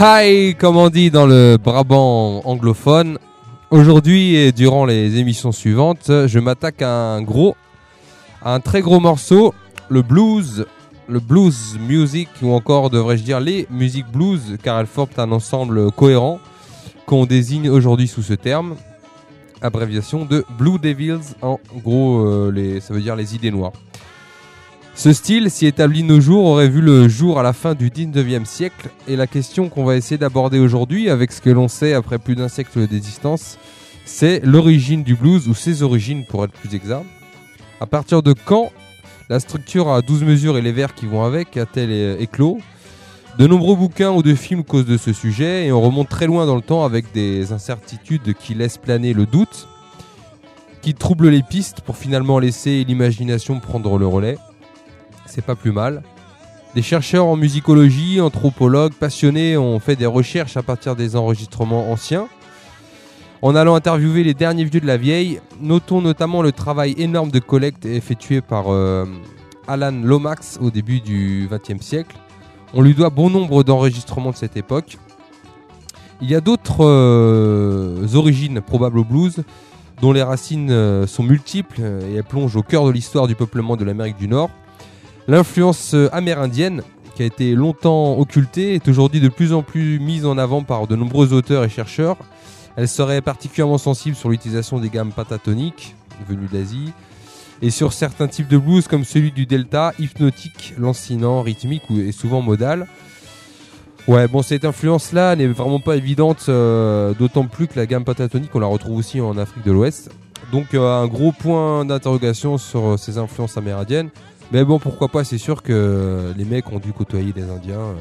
Hi, comme on dit dans le Brabant anglophone. Aujourd'hui et durant les émissions suivantes, je m'attaque à un très gros morceau, le blues music, ou encore devrais-je dire les musiques blues, car elles forment un ensemble cohérent qu'on désigne aujourd'hui sous ce terme, abréviation de Blue Devils, en gros ça veut dire les idées noires. Ce style, si établi de nos jours, aurait vu le jour à la fin du 19e siècle, et la question qu'on va essayer d'aborder aujourd'hui, avec ce que l'on sait après plus d'un siècle d'existence, c'est l'origine du blues, ou ses origines pour être plus exact. À partir de quand la structure à 12 mesures et les vers qui vont avec a-t-elle éclos ? De nombreux bouquins ou de films causent de ce sujet, et on remonte très loin dans le temps avec des incertitudes qui laissent planer le doute, qui troublent les pistes pour finalement laisser l'imagination prendre le relais. C'est pas plus mal. Des chercheurs en musicologie, anthropologues, passionnés ont fait des recherches à partir des enregistrements anciens. En allant interviewer les derniers vieux de la vieille, notons notamment le travail énorme de collecte effectué par Alan Lomax au début du XXe siècle. On lui doit bon nombre d'enregistrements de cette époque. Il y a d'autres origines probables au blues, dont les racines sont multiples et elles plongent au cœur de l'histoire du peuplement de l'Amérique du Nord. L'influence amérindienne, qui a été longtemps occultée, est aujourd'hui de plus en plus mise en avant par de nombreux auteurs et chercheurs. Elle serait particulièrement sensible sur l'utilisation des gammes pentatoniques venues d'Asie et sur certains types de blues comme celui du delta, hypnotique, lancinant, rythmique et souvent modal. Ouais, bon, cette influence-là n'est vraiment pas évidente, d'autant plus que la gamme pentatonique, on la retrouve aussi en Afrique de l'Ouest. Donc un gros point d'interrogation sur ces influences amérindiennes. Mais bon, pourquoi pas, c'est sûr que les mecs ont dû côtoyer les Indiens.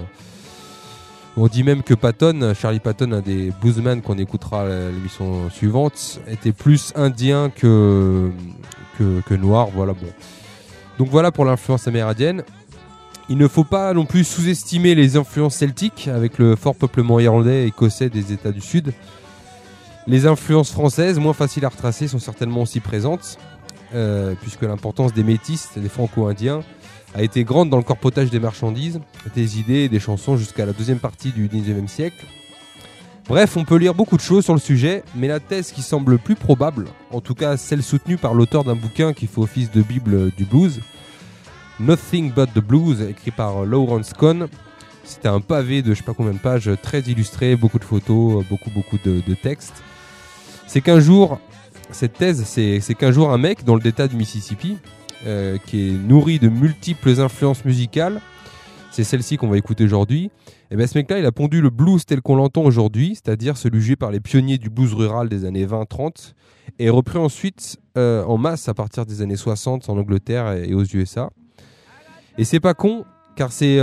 On dit même que Patton, Charlie Patton, un des bluesmen qu'on écoutera à l'émission suivante, était plus indien que noir. Voilà, bon. Donc voilà pour l'influence amérindienne. Il ne faut pas non plus sous-estimer les influences celtiques avec le fort peuplement irlandais et écossais des États du Sud. Les influences françaises, moins faciles à retracer, sont certainement aussi présentes. Puisque l'importance des métis, des franco-indiens, a été grande dans le corpotage des marchandises, des idées et des chansons jusqu'à la deuxième partie du XIXe siècle. Bref, on peut lire beaucoup de choses sur le sujet, mais la thèse qui semble plus probable, en tout cas celle soutenue par l'auteur d'un bouquin qui fait office de bible du blues, Nothing But the Blues, écrit par Lawrence Cohn. C'était un pavé de je sais pas combien de pages, très illustré, beaucoup de photos, beaucoup de textes. C'est qu'un jour... Cette thèse, c'est qu'un jour un mec dans le delta du Mississippi, qui est nourri de multiples influences musicales, c'est celle-ci qu'on va écouter aujourd'hui, et bien ce mec-là, il a pondu le blues tel qu'on l'entend aujourd'hui, c'est-à-dire celui joué par les pionniers du blues rural des années 20-30, et repris ensuite en masse à partir des années 60 en Angleterre et aux USA. Et c'est pas con, car c'est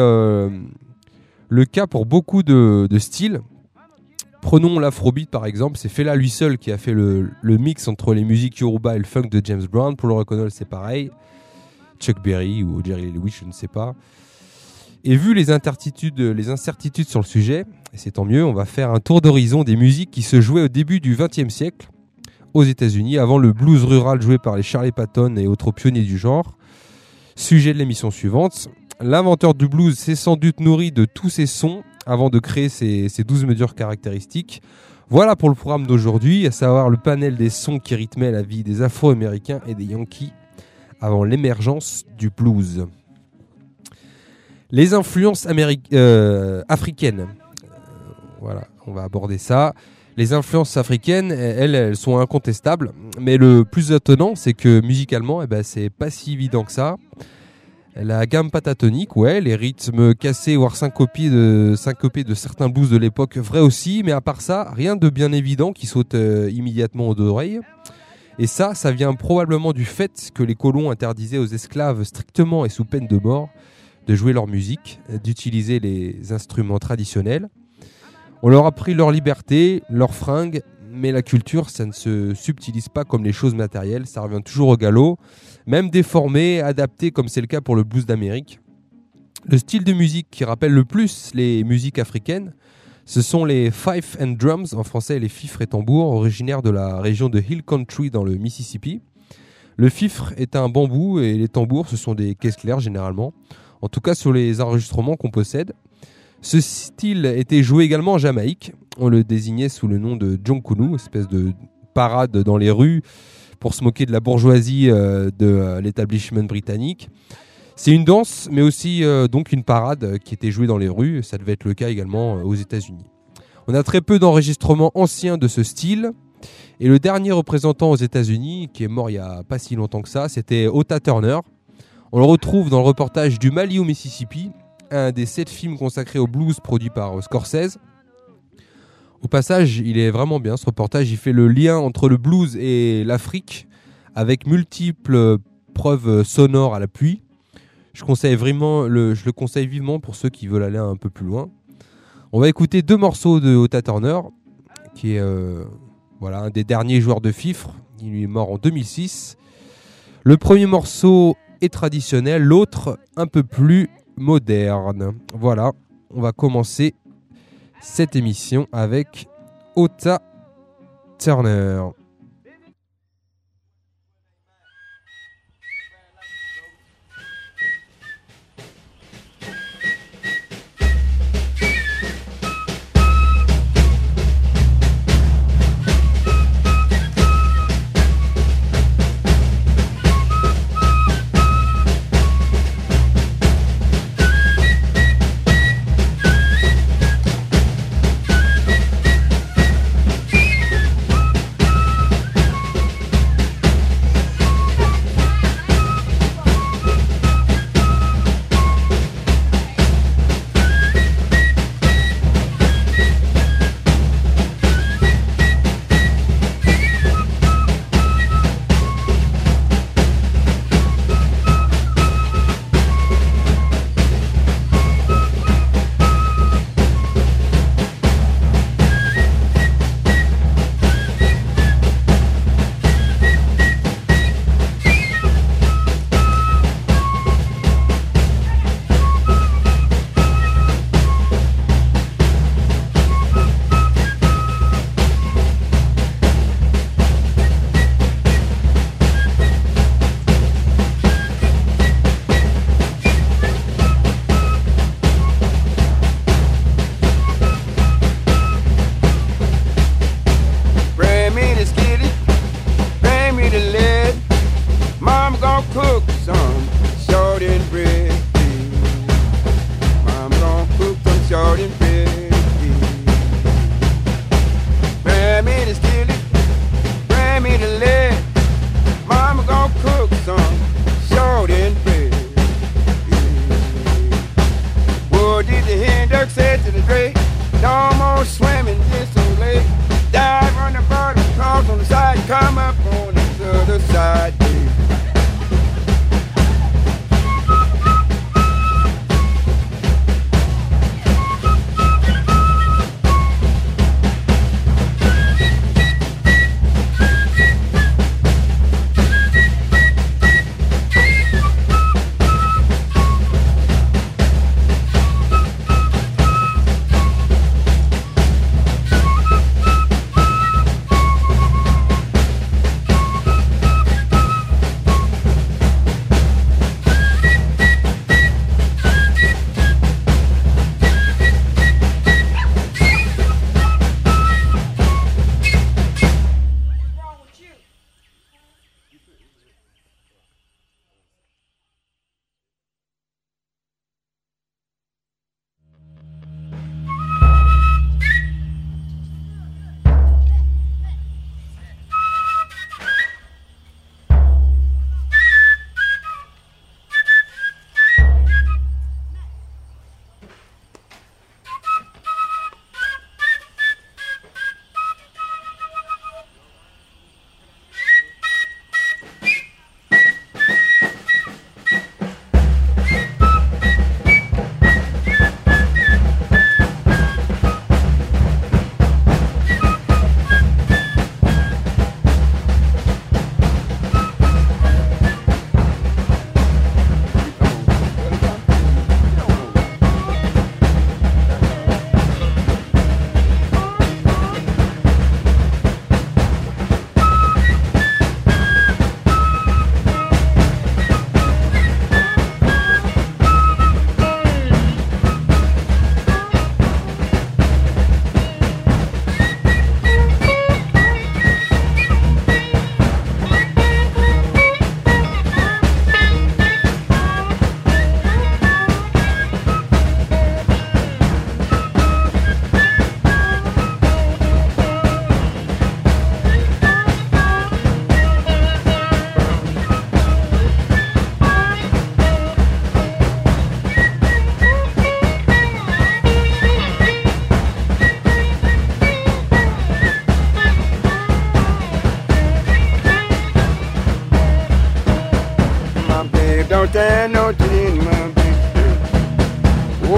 le cas pour beaucoup de styles. Prenons l'afrobeat par exemple, c'est Fela lui seul qui a fait le mix entre les musiques yoruba et le funk de James Brown. Pour le reconnaître, c'est pareil. Chuck Berry ou Jerry Lee Lewis, je ne sais pas. Et vu les incertitudes sur le sujet, et c'est tant mieux, on va faire un tour d'horizon des musiques qui se jouaient au début du XXe siècle aux États-Unis, avant le blues rural joué par les Charlie Patton et autres pionniers du genre. Sujet de l'émission suivante. L'inventeur du blues s'est sans doute nourri de tous ces sons avant de créer ces 12 mesures caractéristiques. Voilà pour le programme d'aujourd'hui, à savoir le panel des sons qui rythmaient la vie des Afro-Américains et des Yankees avant l'émergence du blues. Les influences africaines. Voilà, on va aborder ça. Les influences africaines, elles sont incontestables, mais le plus étonnant, c'est que musicalement, c'est pas si évident que ça. La gamme pentatonique, ouais, les rythmes cassés voire syncopés de certains blues de l'époque, vrai aussi, mais à part ça, rien de bien évident qui saute immédiatement aux oreilles. Et ça vient probablement du fait que les colons interdisaient aux esclaves strictement et sous peine de mort de jouer leur musique, d'utiliser les instruments traditionnels. On leur a pris leur liberté, leurs fringues, mais la culture, ça ne se subtilise pas comme les choses matérielles, ça revient toujours au galop, même déformé, adapté comme c'est le cas pour le blues d'Amérique. Le style de musique qui rappelle le plus les musiques africaines, ce sont les fife and drums, en français les fifres et tambours, originaires de la région de Hill Country dans le Mississippi. Le fifre est un bambou et les tambours, ce sont des caisses claires généralement, en tout cas sur les enregistrements qu'on possède. Ce style était joué également en Jamaïque. On le désignait sous le nom de Jonkunu, espèce de parade dans les rues pour se moquer de la bourgeoisie de l'établissement britannique. C'est une danse, mais aussi donc une parade qui était jouée dans les rues. Ça devait être le cas également aux États-Unis. On a très peu d'enregistrements anciens de ce style. Et le dernier représentant aux États-Unis, qui est mort il n'y a pas si longtemps que ça, c'était Otta Turner. On le retrouve dans le reportage du Mali au Mississippi, un des 7 films consacrés au blues produits par Scorsese. Au passage, il est vraiment bien ce reportage. Il fait le lien entre le blues et l'Afrique, avec multiples preuves sonores à l'appui. Je le conseille vivement pour ceux qui veulent aller un peu plus loin. On va écouter 2 morceaux de Otta Turner, qui est un des derniers joueurs de fifre. Il est mort en 2006. Le premier morceau est traditionnel, l'autre un peu plus moderne. Voilà, on va commencer cette émission avec Otta Turner.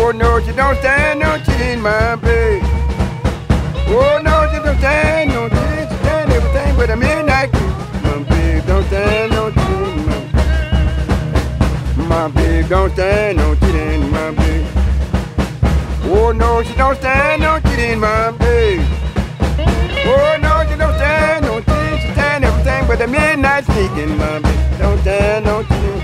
Oh no, she don't stand no cheating, my babe. Oh no, she don't stand no cheating. She stand everything but a midnight creep. My babe don't stand no cheating, my babe don't stand no cheating, my babe. Oh no, she don't stand no cheating, my babe. Oh no, she don't stand no cheating. She stand everything but a midnight sneaking, my babe don't stand no cheating.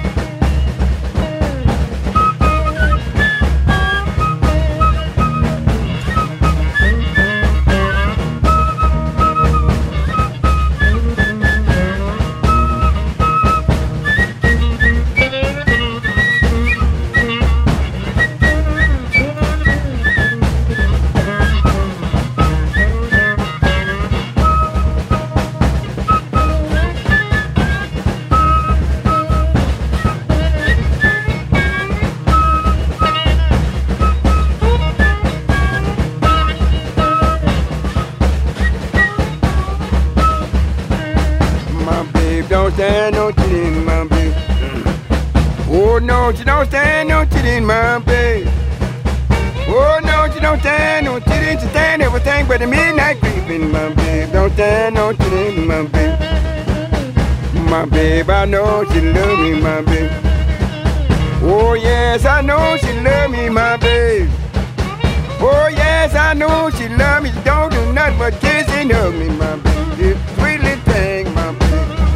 Oh no, she don't stand no cheating, my babe. Oh no, she don't stand no cheating. She stand everything but the midnight creeping, my babe. Don't stand no cheating, my babe. My babe, I know she love me, my babe. Oh yes, I know she love me, my babe. Oh yes, I know she love me. She don't do nothing but kissing of me, my babe. This sweet little thing, my babe.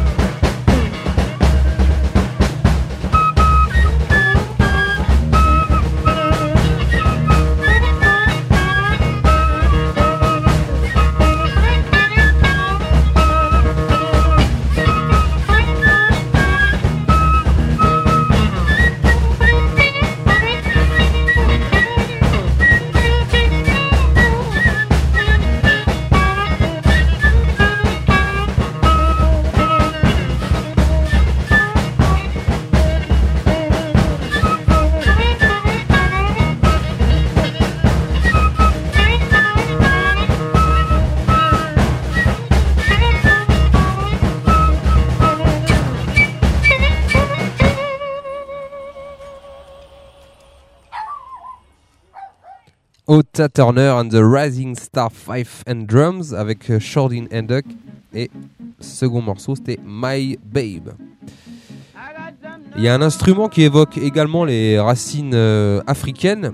Ota Turner and the Rising Star Fife and Drums avec Shordin Henduk, et second morceau c'était My Babe. Il y a un instrument qui évoque également les racines africaines,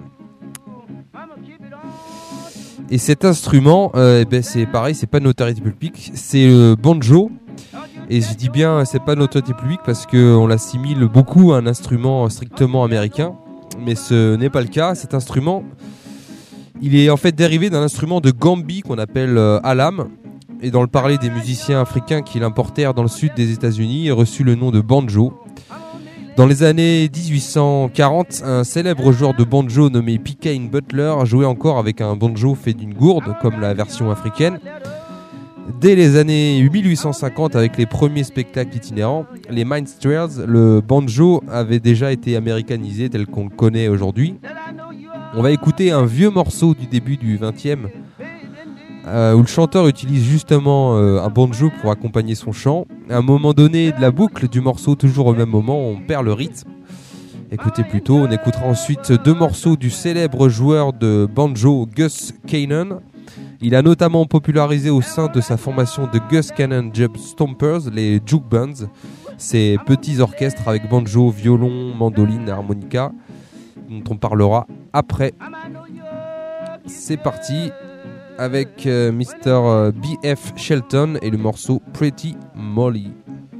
et cet instrument c'est pareil, c'est pas de notoriété publique, c'est le banjo. Et je dis bien c'est pas de notoriété publique parce qu'on l'assimile beaucoup à un instrument strictement américain, mais ce n'est pas le cas. Cet instrument, il est en fait dérivé d'un instrument de Gambie qu'on appelle alam, et dans le parler des musiciens africains qui l'importèrent dans le sud des États-Unis, il reçut le nom de banjo. Dans les années 1840, un célèbre joueur de banjo nommé P. Kane Butler jouait encore avec un banjo fait d'une gourde, comme la version africaine. Dès les années 1850, avec les premiers spectacles itinérants, les minstrels, le banjo avait déjà été américanisé tel qu'on le connaît aujourd'hui. On va écouter un vieux morceau du début du 20e où le chanteur utilise justement un banjo pour accompagner son chant. À un moment donné de la boucle du morceau, toujours au même moment, on perd le rythme. Écoutez plutôt, on écoutera ensuite deux morceaux du célèbre joueur de banjo Gus Cannon. Il a notamment popularisé au sein de sa formation de Gus Cannon Jub Stompers les juke bands, ces petits orchestres avec banjo, violon, mandoline, harmonica, dont on parlera après. C'est parti avec Mr. B.F. Shelton et le morceau Pretty Molly.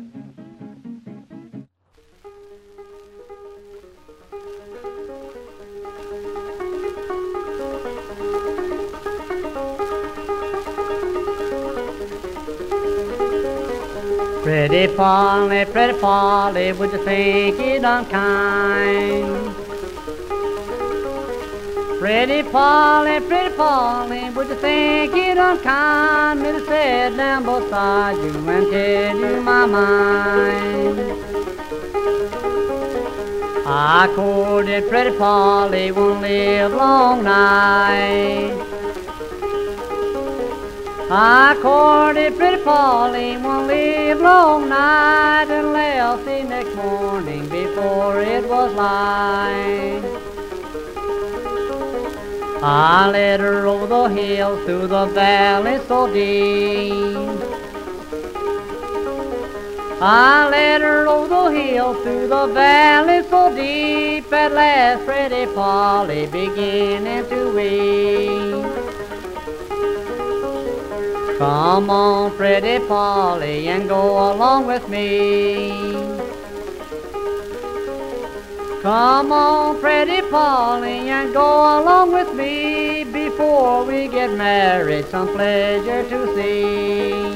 Pretty Polly, would you think it unkind? Pretty Polly, would you think it unkind? Me to sit down beside you and tell you my mind. I courted Pretty Polly one live long night. I courted Pretty Polly one live long night, and left the next morning before it was light. I let her over the hills through the valley so deep. I let her over the hills through the valley so deep. At last Pretty Polly beginning to weep. Come on, Pretty Polly, and go along with me. Come on, Pretty Polly, and go along with me. Before we get married, some pleasure to see.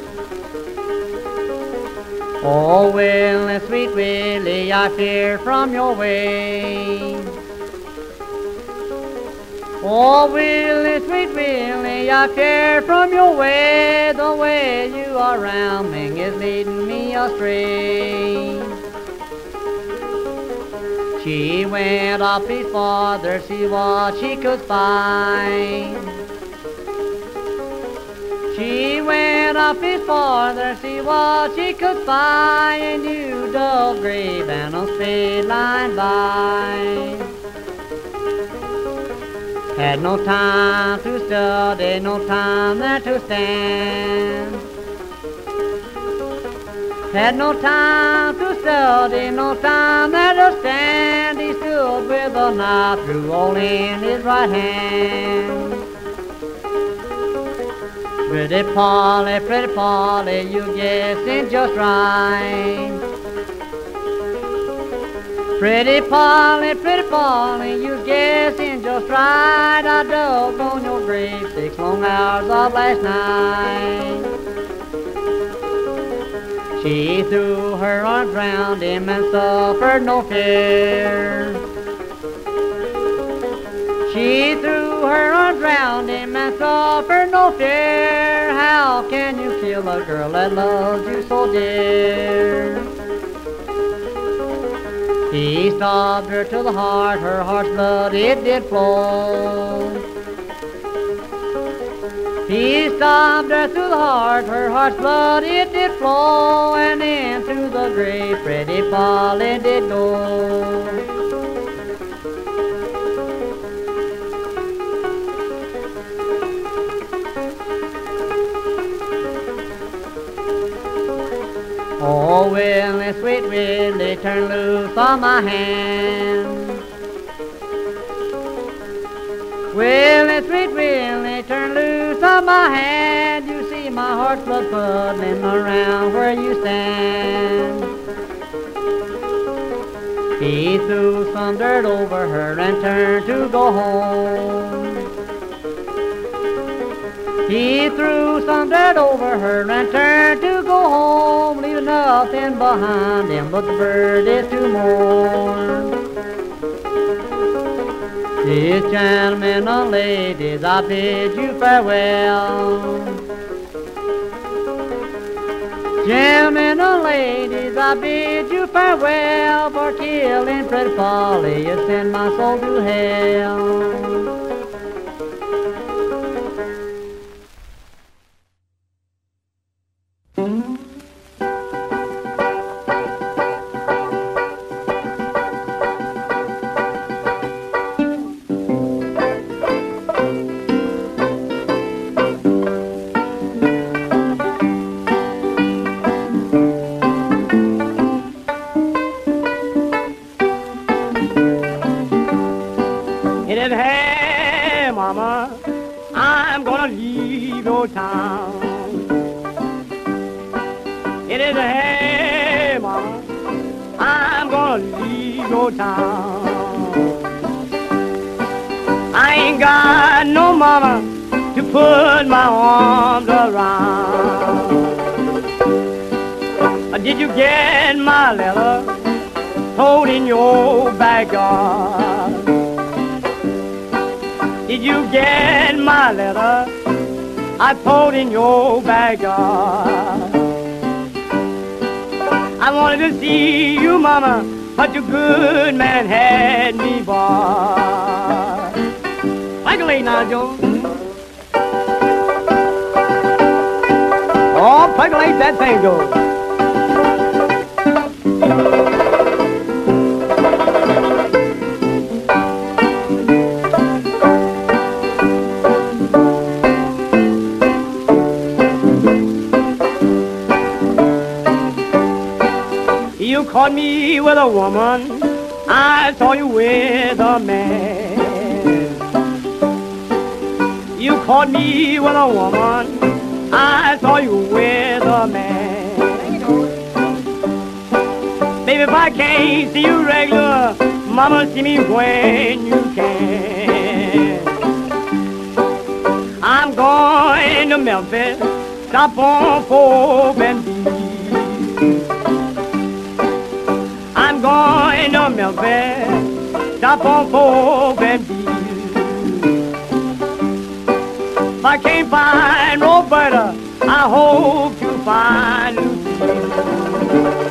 Oh, Willie, sweet Willie, I fear from your way. Oh, Willie, sweet Willie, I fear from your way. The way you are rounding is leading me astray. She went up before to see what she could find. She went up before to see what she could find. And you dull grave and a straight line by. Had no time to study, no time there to stand. Had no time to study, no time there to stand. He stood with a knife through all in his right hand. Pretty Polly, you guessing just right. Pretty Polly, you guessing just right. I dug on your grave 6 long hours of last night. She threw her arms round him and suffered no fear. She threw her arms round him and suffered no fear. How can you kill a girl that loves you so dear? He stabbed her to the heart, her heart's blood it did flow. He stabbed her to the heart, her heart's blood it did flow. And into the grave Pretty Polly did go. Oh, Willie, sweet Willie, turn loose on my hand. Willie, sweet Willie, turn loose on my hand. You see my heart's blood puddling around where you stand. He threw some dirt over her and turned to go home. He threw some dirt over her and turned to go home, leaving nothing behind him but the bird is to mourn. These gentlemen and ladies, I bid you farewell. Gentlemen and ladies, I bid you farewell. For killing Pretty Polly, you send my soul to hell. I ain't got no mama to put my arms around. Did you get my letter told in your backyard? Did you get my letter I told in your backyard? I wanted to see you, mama, but your good man had me barred. Like a late now, Joe. Oh, percolate that thing, Joe. caught me with a woman, I saw you with a man. You caught me with a woman, I saw you with a man. Baby, if I can't see you regular, mama, see me when you can. I'm going to Memphis, stop on 4th and B. I'm going to Memphis, stop on 4th and B. If I can't find Roberta, I hope to find Lucy.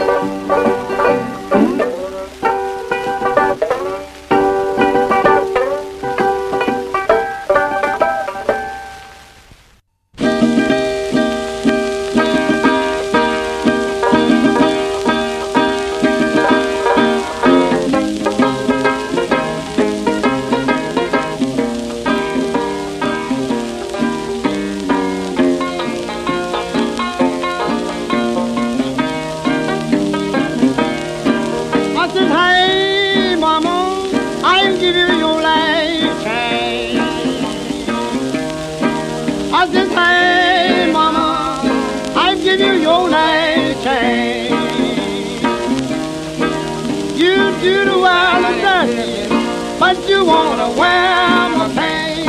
But you wanna wear my pain.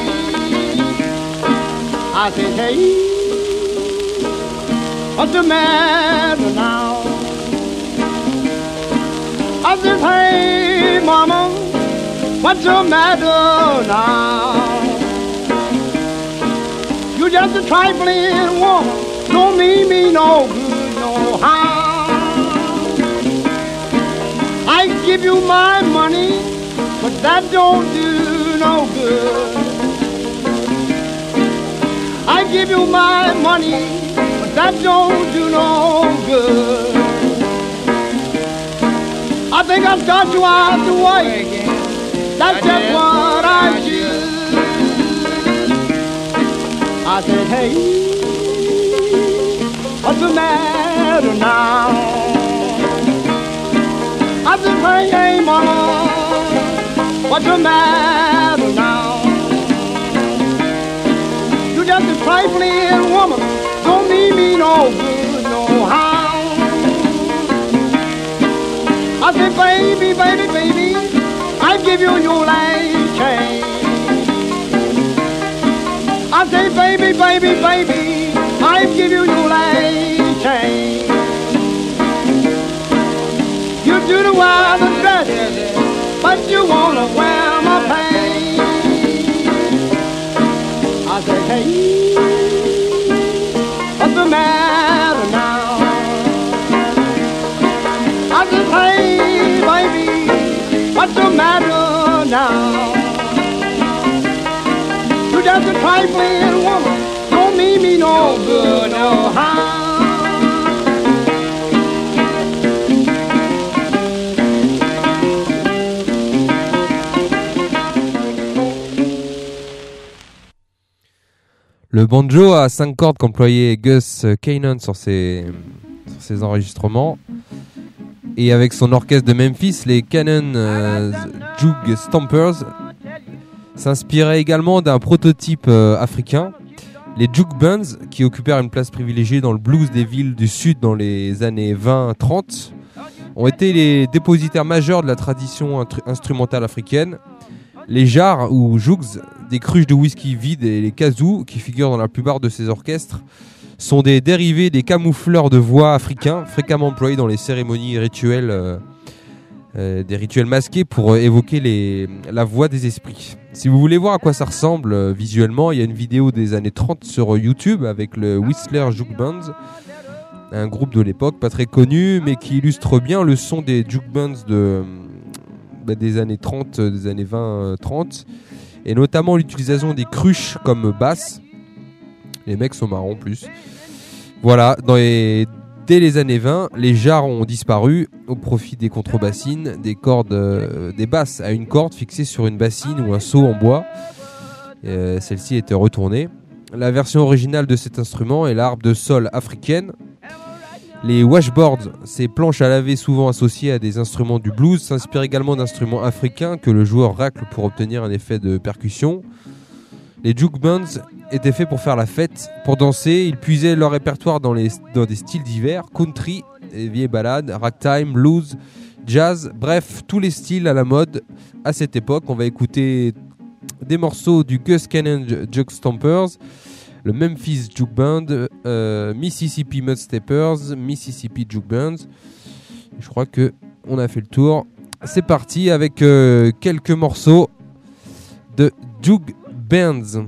I said, hey, what's the matter now? I said, hey, mama, what's the matter now? You just a trifling woman, don't mean me no good, no harm. I give you my money, but that don't do no good. I give you my money, but that don't do no good. I think I've got you out the way. That's just what I do. I said, hey, what's the matter now? I said, hey, hey, mama, what's the matter now? You just a trifling woman, don't mean me no good, no harm. I said, baby, baby, baby, I give you your life chain. I say, baby, baby, baby, I give you your life chain. You do the wild and dirty, but you wanna wear my pain. I say, hey, what's the matter now? I said, hey, baby, what's the matter now? You just a trifling woman, don't mean me no good, no harm. Le banjo à 5 cordes qu'employait Gus Kanan sur ses enregistrements. Et avec son orchestre de Memphis, les Kanan Jug Stompers s'inspiraient également d'un prototype africain. Les Jug Bands, qui occupèrent une place privilégiée dans le blues des villes du sud dans les années 20-30, ont été les dépositaires majeurs de la tradition instrumentale africaine. Les jars ou jugs, des cruches de whisky vides, et les kazoo, qui figurent dans la plupart de ces orchestres, sont des dérivés des camoufleurs de voix africains, fréquemment employés dans les cérémonies rituelles, des rituels masqués pour évoquer la voix des esprits. Si vous voulez voir à quoi ça ressemble visuellement, il y a une vidéo des années 30 sur YouTube avec le Whistler Jug Band, un groupe de l'époque pas très connu, mais qui illustre bien le son des jug bands des années 30, des années 20-30, et notamment l'utilisation des cruches comme basse. Les mecs sont marrants en plus. Voilà, dès les années 20, les jars ont disparu au profit des contrebassines, des cordes, des basses à une corde fixée sur une bassine ou un seau en bois. Celle-ci était retournée. La version originale de cet instrument est la harpe de sol africaine. Les washboards, ces planches à laver souvent associées à des instruments du blues, s'inspirent également d'instruments africains que le joueur racle pour obtenir un effet de percussion. Les juke bands étaient faits pour faire la fête, pour danser. Ils puisaient leur répertoire dans des styles divers, country, vieilles ballades, ragtime, blues, jazz, bref, tous les styles à la mode à cette époque. On va écouter des morceaux du Gus Cannon Juke Stompers, le Memphis Juke Band, Mississippi Mud Steppers, Mississippi Juke Bands. Je crois que on a fait le tour. C'est parti avec quelques morceaux de Juke Bands.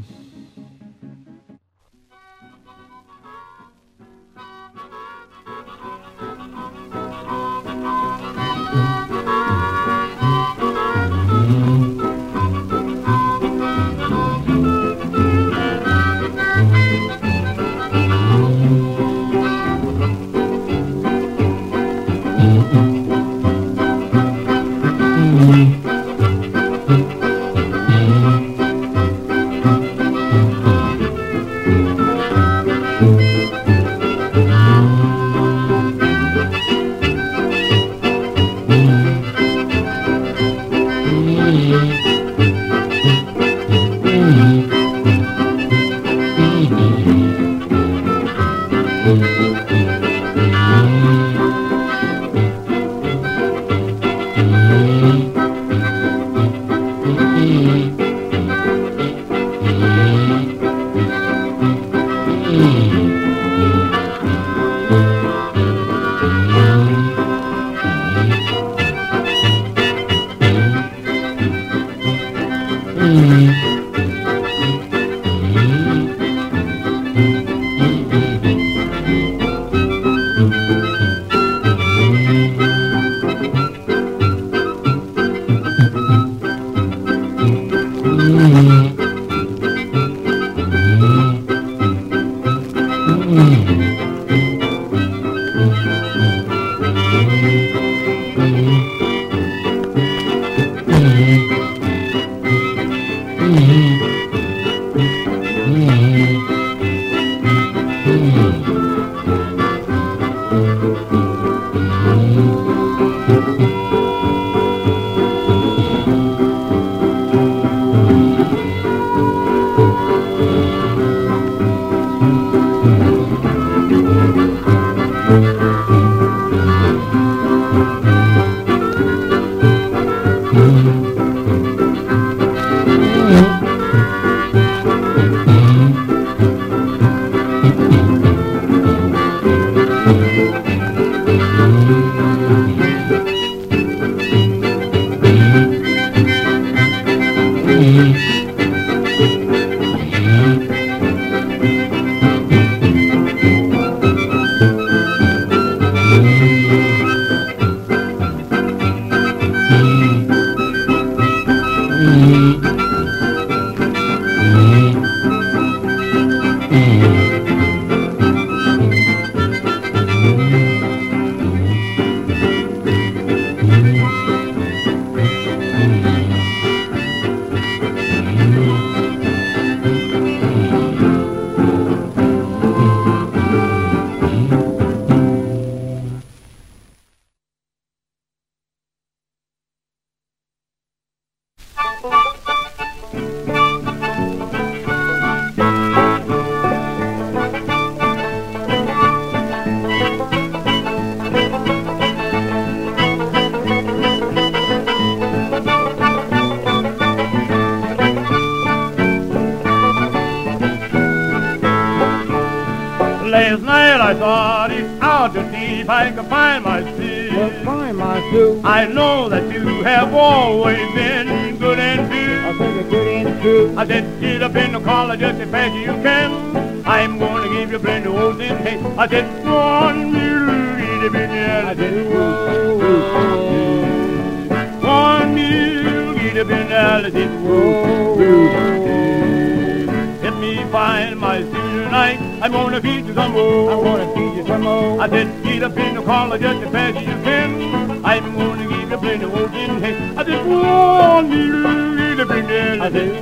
Last night I thought it out to see if I could find my suit. I know that you have always been good and true. I said, get up in the collar just as fast as you can. I'm going to give you plenty of old in hay. I said, one mule, it'll be there. I said, one mule, it'll be there. I said, let me find my suit tonight. I'm gonna feed you some more. I said, get up in the collar just as fast as you can. I'm gonna give you plenty of old in hay. I said, one mule, it'll be there. I said,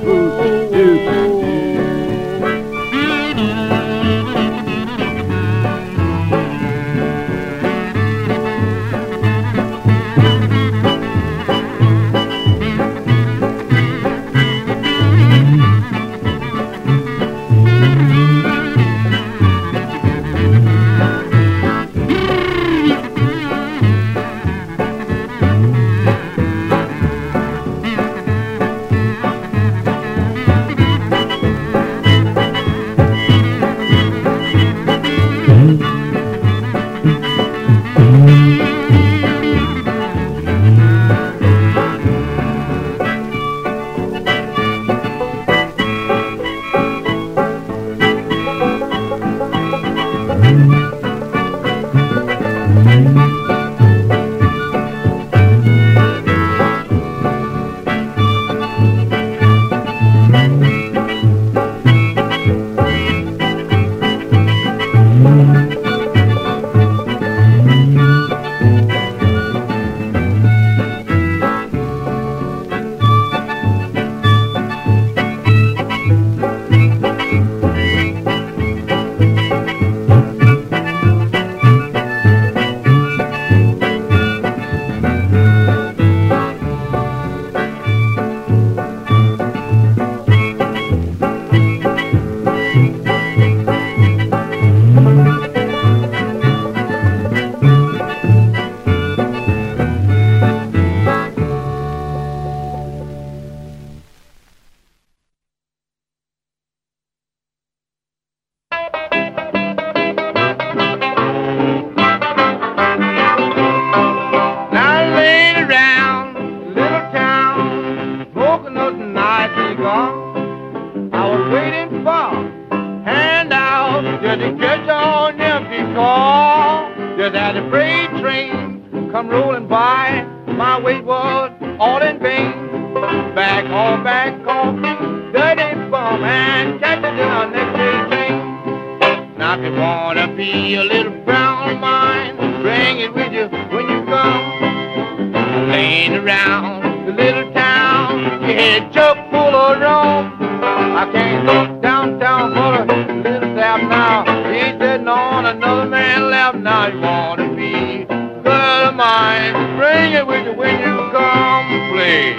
smoking a nice cigar. I was waiting for handout just to catch on empty car. Just as the freight train come rolling by, my wait was all in vain. Back home, dirty bum, and catch it in our next day train. Now if you wanna be a little brown of mine, bring it with you when you come. Laying around the little town, your head chock full of rum. I can't go downtown for a little sap now. You ain't sitting on another man's lap now. You wanna be a girl of mine, bring it with you when you come, please.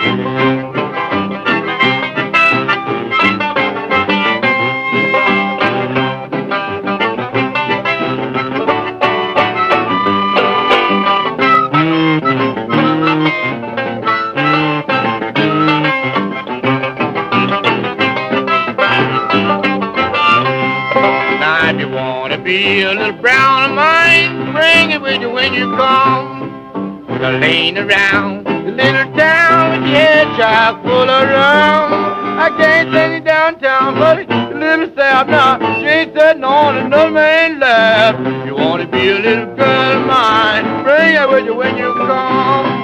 Be a little brown of mine, bring it with you when you come. Laying around the little town with your head chock full of rum. I can't send you downtown, but a little south now. She ain't sitting on another man's lap. You want to be a little girl of mine, bring it with you when you come.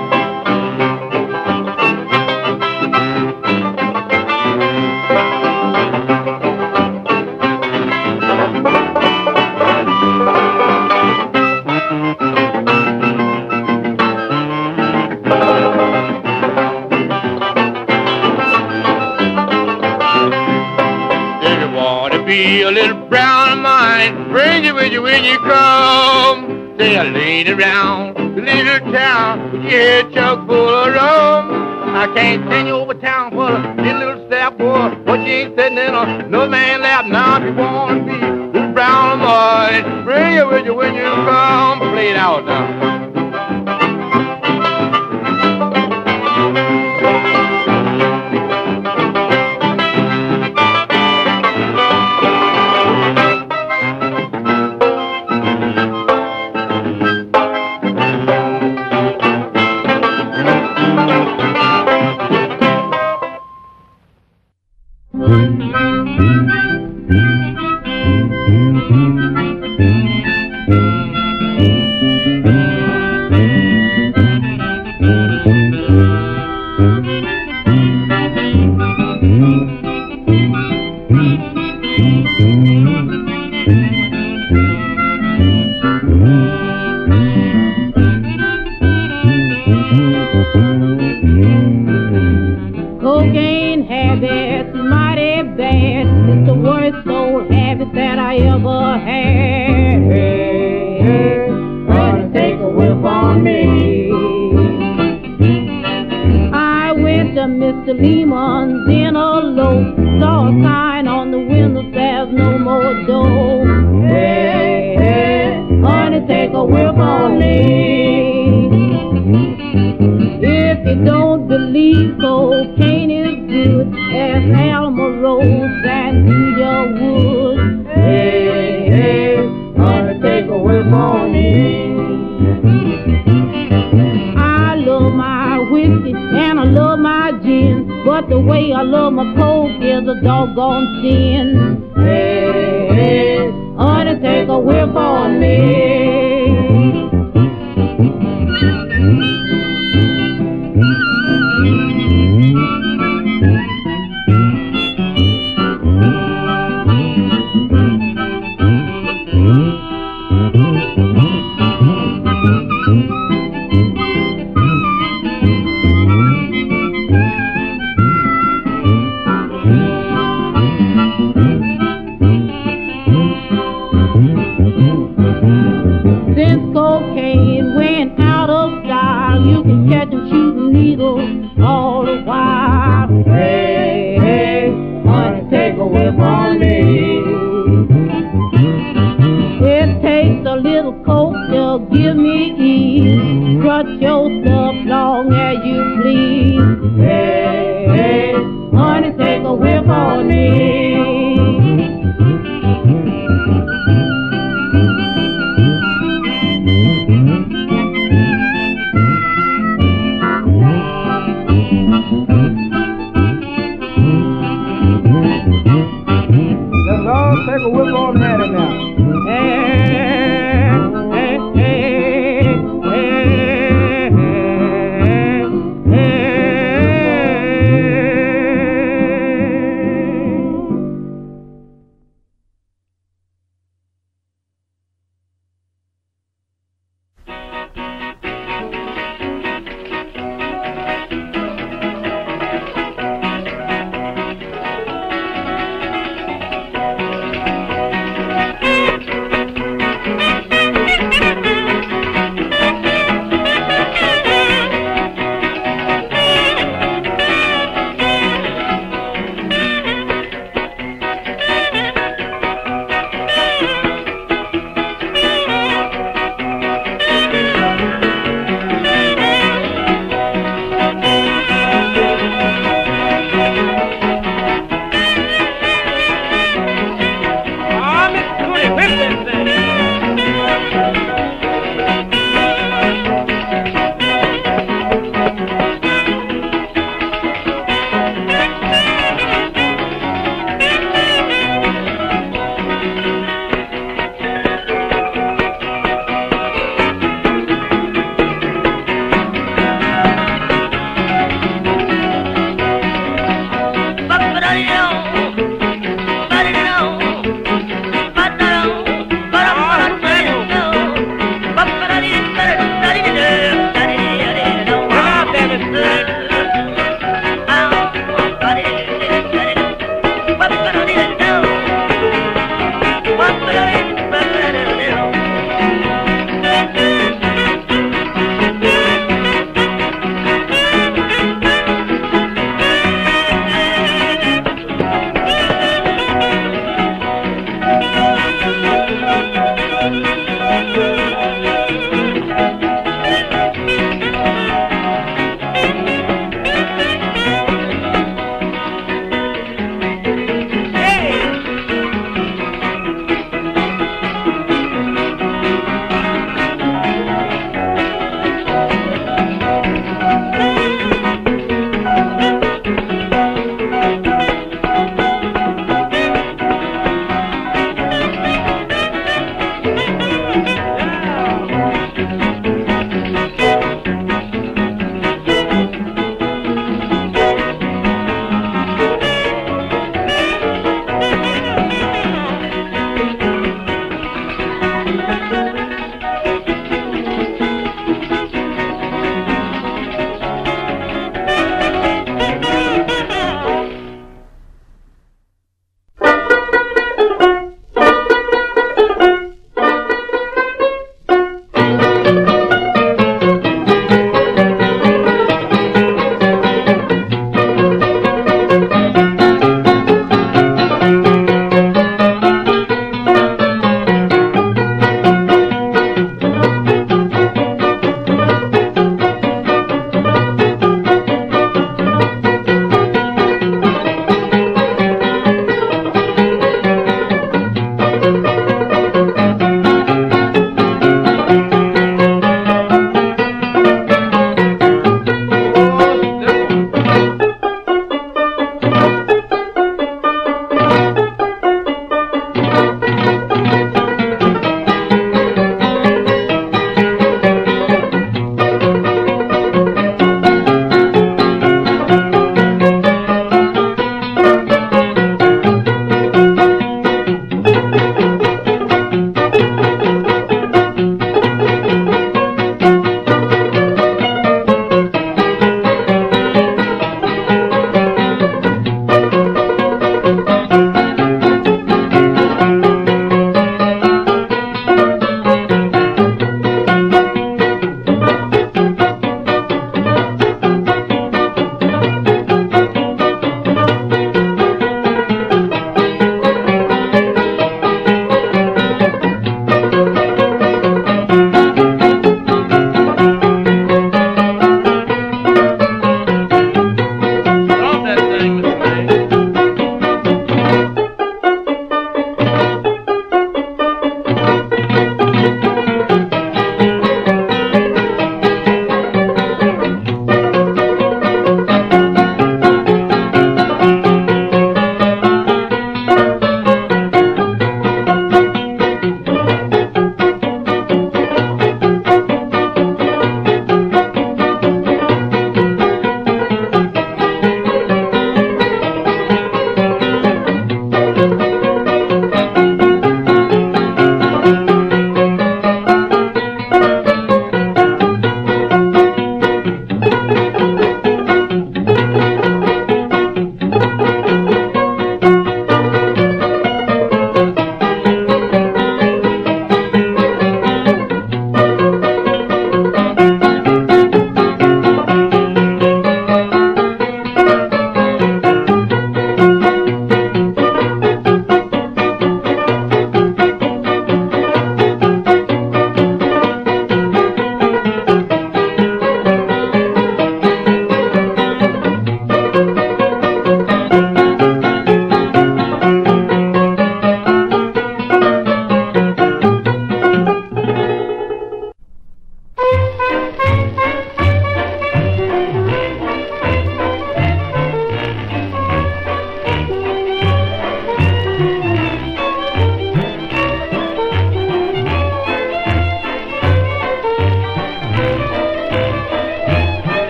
Be a little brown of mine, bring it with you when you come. Say I laid around the little town with your head chock full of rum. I can't send you over town for a little step, boy, but you ain't sitting in no man's lap. Now if you wanna be a little brown of mine, bring it with you when you come. Play it out now. Cocaine habits, mighty bad. It's the worst old habit that I ever had. Gonna take a whip on me. I went to Mr. Lehman's in a low, saw a sign on the window, there's no more dough. Hey, hey, honey, take a whip on me. If you don't believe cocaine is good, there's Alma Rose and Cedar Woods. Hey, hey, honey, take a whip on me. I love my whiskey and I love my gin, but the way I love my coke is a doggone sin. Hey, hey, honey, take a whip on me. Since cocaine went out of style, you can catch them shooting needles all the while. Hey, hey, honey, take a whip on me. It takes a little coke to give me ease. Strut your stuff long as you please. Hey, hey, honey, take a whip on me.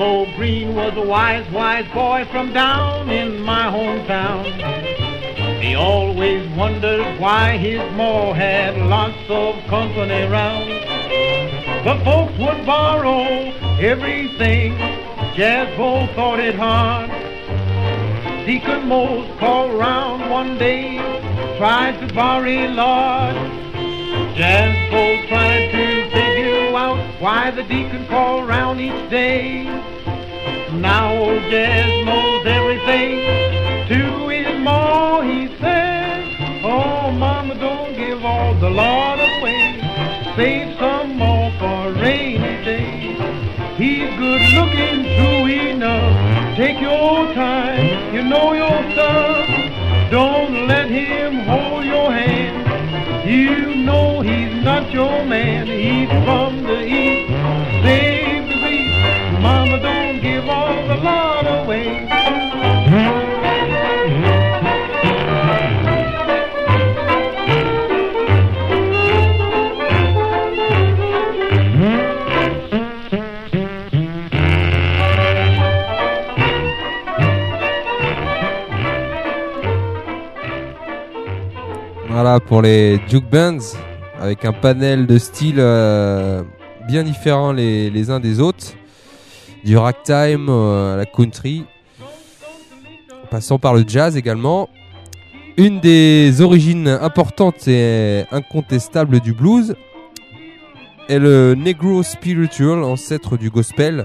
Cole Green was a wise, wise boy from down in my hometown. He always wondered why his ma had lots of company round. The folks would borrow everything. Jazz Bo thought it hard. Deacon Mose called round one day, tried to borrow a lot. Jazz Bo tried to figure out why the deacon called round each day. Now old Jazz knows everything. To his ma he said, oh mama, don't give all the lot away. Save some more for a rainy day. He's good looking true enough. Take your time, you know your stuff. Don't let him hold your hand. You know he's not your man. He's from the east. Save the beat. Mama, don't give all the lot away. Voilà pour les juke bands, avec un panel de styles bien différents les uns des autres, du ragtime à la country, passant par le jazz également. Une des origines importantes et incontestables du blues est le Negro Spiritual, ancêtre du gospel.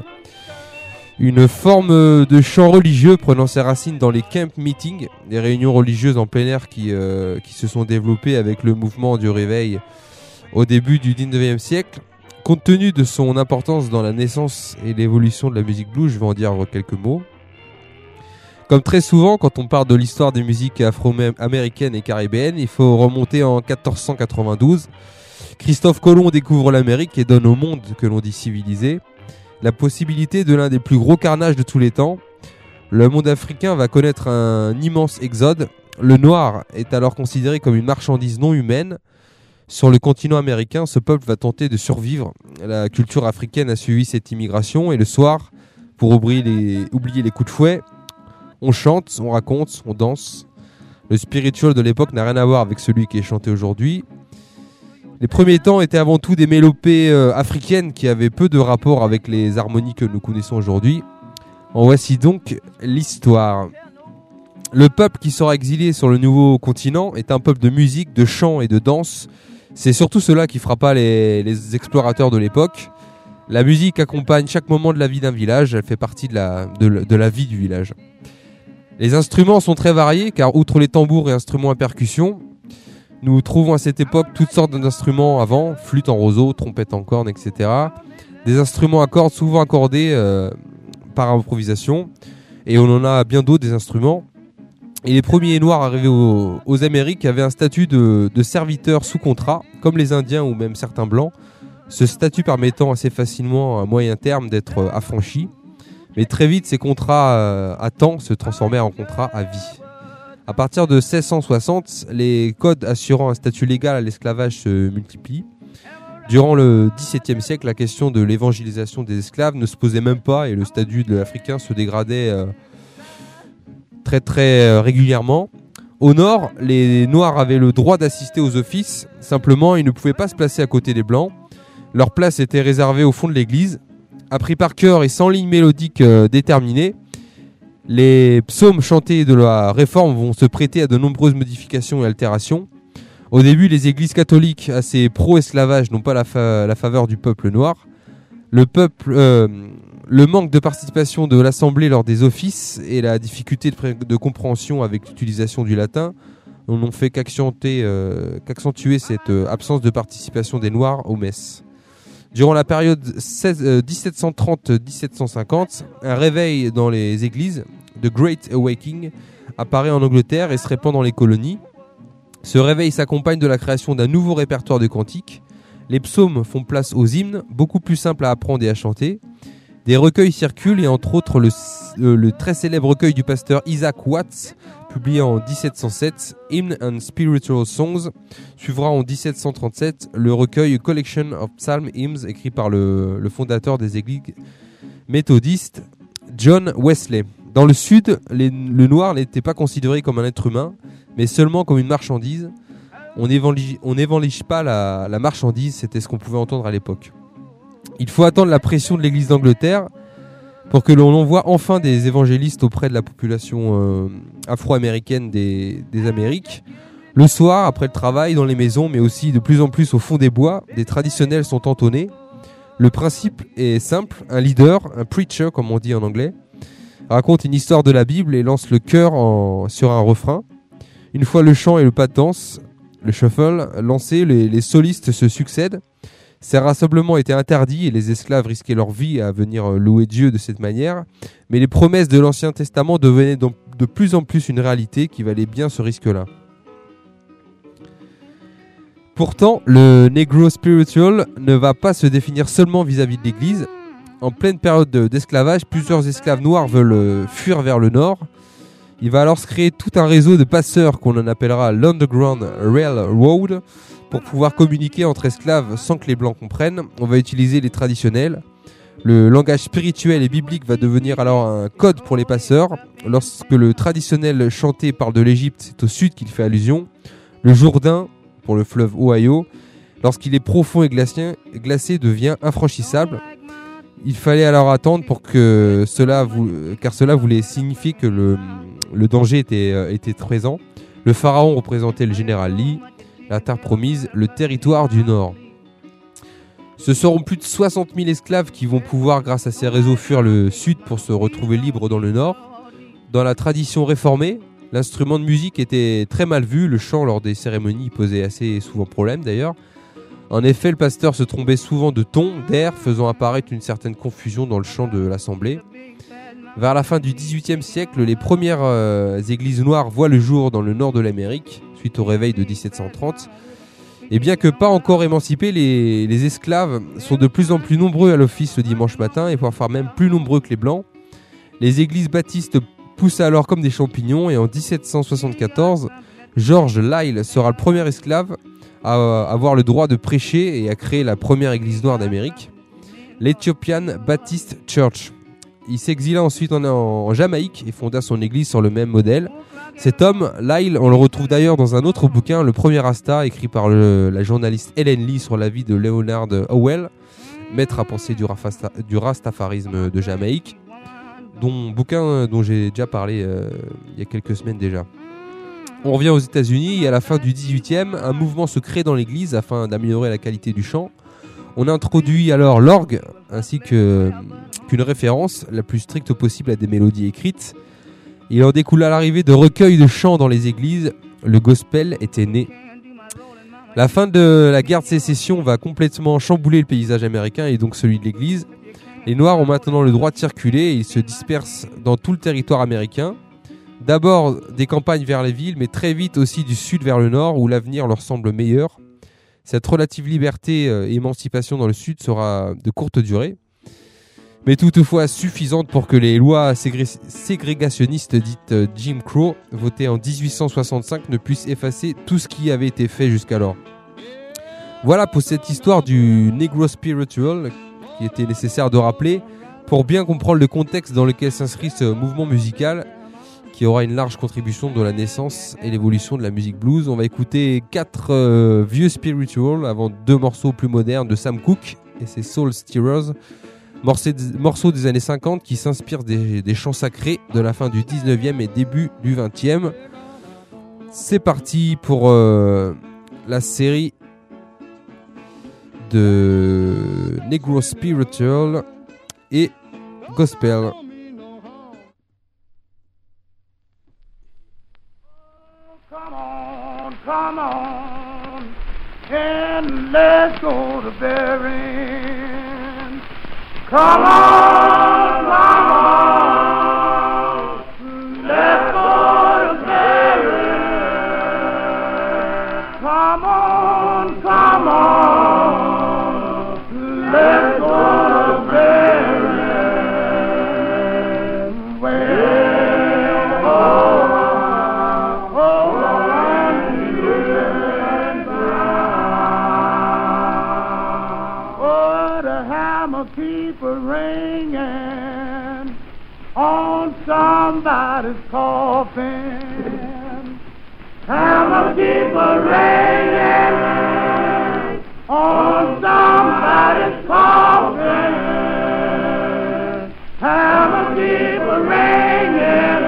Une forme de chant religieux prenant ses racines dans les camp meetings, des réunions religieuses en plein air qui se sont développées avec le mouvement du réveil au début du 19e siècle. Compte tenu de son importance dans la naissance et l'évolution de la musique blues, je vais en dire quelques mots. Comme très souvent, quand on parle de l'histoire des musiques afro-américaines et caribéennes, il faut remonter en 1492. Christophe Colomb découvre l'Amérique et donne au monde, que l'on dit civilisé, la possibilité de l'un des plus gros carnages de tous les temps. Le monde africain va connaître un immense exode. Le noir est alors considéré comme une marchandise non humaine. Sur le continent américain, ce peuple va tenter de survivre. La culture africaine a suivi cette immigration et le soir, pour oublier les coups de fouet, on chante, on raconte, on danse. Le spiritual de l'époque n'a rien à voir avec celui qui est chanté aujourd'hui. Les premiers temps étaient avant tout des mélopées africaines qui avaient peu de rapport avec les harmonies que nous connaissons aujourd'hui. En voici donc l'histoire. Le peuple qui sera exilé sur le nouveau continent est un peuple de musique, de chant et de danse. C'est surtout cela qui frappa les explorateurs de l'époque. La musique accompagne chaque moment de la vie d'un village, elle fait partie de la vie du village. Les instruments sont très variés car outre les tambours et instruments à percussion, nous trouvons à cette époque toutes sortes d'instruments à vent, flûte en roseau, trompette en corne, etc. Des instruments à cordes souvent accordés par improvisation. Et on en a bien d'autres des instruments. Et les premiers noirs arrivés aux Amériques avaient un statut de serviteur sous contrat, comme les Indiens ou même certains blancs. Ce statut permettant assez facilement à moyen terme d'être affranchi. Mais très vite, ces contrats à temps se transformèrent en contrats à vie. À partir de 1660, les codes assurant un statut légal à l'esclavage se multiplient. Durant le XVIIe siècle, la question de l'évangélisation des esclaves ne se posait même pas et le statut de l'Africain se dégradait très régulièrement. Au nord, les Noirs avaient le droit d'assister aux offices. Simplement, ils ne pouvaient pas se placer à côté des Blancs. Leur place était réservée au fond de l'église. Appris par cœur et sans ligne mélodique déterminée, les psaumes chantés de la Réforme vont se prêter à de nombreuses modifications et altérations. Au début, les églises catholiques assez pro-esclavage n'ont pas la faveur du peuple noir. Le manque de participation de l'Assemblée lors des offices et la difficulté de compréhension avec l'utilisation du latin n'ont fait qu'accentuer cette absence de participation des Noirs aux messes. Durant la période 1730-1750, un réveil dans les églises, The Great Awakening, apparaît en Angleterre et se répand dans les colonies. Ce réveil s'accompagne de la création d'un nouveau répertoire de cantiques. Les psaumes font place aux hymnes, beaucoup plus simples à apprendre et à chanter. Des recueils circulent et entre autres le très célèbre recueil du pasteur Isaac Watts, publié en 1707, Hymn and Spiritual Songs. Suivra en 1737 le recueil Collection of Psalm Hymns, écrit par le fondateur des méthodiste John Wesley. Dans le Sud, le noir n'était pas considéré comme un être humain, mais seulement comme une marchandise. On n'évangélise pas la marchandise, c'était ce qu'on pouvait entendre à l'époque. Il faut attendre la pression de l'Église d'Angleterre pour que l'on envoie enfin des évangélistes auprès de la population afro-américaine des Amériques. Le soir, après le travail, dans les maisons, mais aussi de plus en plus au fond des bois, des traditionnels sont entonnés. Le principe est simple, un leader, un preacher comme on dit en anglais, raconte une histoire de la Bible et lance le chœur sur un refrain. Une fois le chant et le pas de danse, le shuffle lancé, les solistes se succèdent. Ces rassemblements étaient interdits et les esclaves risquaient leur vie à venir louer Dieu de cette manière. Mais les promesses de l'Ancien Testament devenaient donc de plus en plus une réalité qui valait bien ce risque-là. Pourtant, le Negro Spiritual ne va pas se définir seulement vis-à-vis de l'Église. En pleine période d'esclavage, plusieurs esclaves noirs veulent fuir vers le nord. Il va alors se créer tout un réseau de passeurs qu'on en appellera l'Underground Railroad pour pouvoir communiquer entre esclaves sans que les blancs comprennent. On va utiliser les traditionnels. Le langage spirituel et biblique va devenir alors un code pour les passeurs. Lorsque le traditionnel chanté parle de l'Égypte, c'est au sud qu'il fait allusion. Le Jourdain, pour le fleuve Ohio, lorsqu'il est profond et glacé devient infranchissable. Il fallait alors attendre car cela voulait signifier que le danger était présent. Le pharaon représentait le général Lee, la terre promise, le territoire du Nord. Ce seront plus de 60 000 esclaves qui vont pouvoir, grâce à ces réseaux, fuir le Sud pour se retrouver libres dans le Nord. Dans la tradition réformée, l'instrument de musique était très mal vu, le chant lors des cérémonies posait assez souvent problème d'ailleurs. En effet, le pasteur se trompait souvent de ton, d'air, faisant apparaître une certaine confusion dans le chant de l'assemblée. Vers la fin du XVIIIe siècle, les premières églises noires voient le jour dans le nord de l'Amérique, suite au réveil de 1730. Et bien que pas encore émancipés, les esclaves sont de plus en plus nombreux à l'office le dimanche matin, et parfois même plus nombreux que les blancs. Les églises baptistes poussent alors comme des champignons, et en 1774, George Lyle sera le premier esclave à avoir le droit de prêcher et à créer la première église noire d'Amérique, l'Ethiopian Baptist Church. Il s'exila ensuite en Jamaïque et fonda son église sur le même modèle. Cet homme, Lyle, on le retrouve d'ailleurs dans un autre bouquin, Le Premier Rasta, écrit par la journaliste Helen Lee sur la vie de Leonard Howell, maître à penser du rastafarisme de Jamaïque, bouquin dont j'ai déjà parlé il y a quelques semaines déjà. On revient aux États-Unis et à la fin du 18e, un mouvement se crée dans l'église afin d'améliorer la qualité du chant. On introduit alors l'orgue ainsi qu'une référence la plus stricte possible à des mélodies écrites. Il en découle à l'arrivée de recueils de chants dans les églises. Le gospel était né. La fin de la guerre de sécession va complètement chambouler le paysage américain et donc celui de l'église. Les Noirs ont maintenant le droit de circuler et ils se dispersent dans tout le territoire américain. D'abord des campagnes vers les villes, mais très vite aussi du sud vers le nord où l'avenir leur semble meilleur. Cette relative liberté et émancipation dans le sud sera de courte durée, mais toutefois suffisante pour que les lois ségrégationnistes dites Jim Crow, votées en 1865, ne puissent effacer tout ce qui avait été fait jusqu'alors. Voilà pour cette histoire du Negro Spiritual qui était nécessaire de rappeler pour bien comprendre le contexte dans lequel s'inscrit ce mouvement musical qui aura une large contribution dans la naissance et l'évolution de la musique blues. On va écouter 4 vieux spirituals avant 2 morceaux plus modernes de Sam Cooke et ses Soul Stirrers, morceaux des années 50 qui s'inspirent des chants sacrés de la fin du 19e et début du 20e. C'est parti pour la série de Negro Spiritual et Gospel. Come on, and let's go to burying. Come on, let's go to burying. Come on, let's go to burying. Well, keep around. ringing on somebody's coffin. Hammer keep a ringing on somebody's coffin. Hammer keep a ringing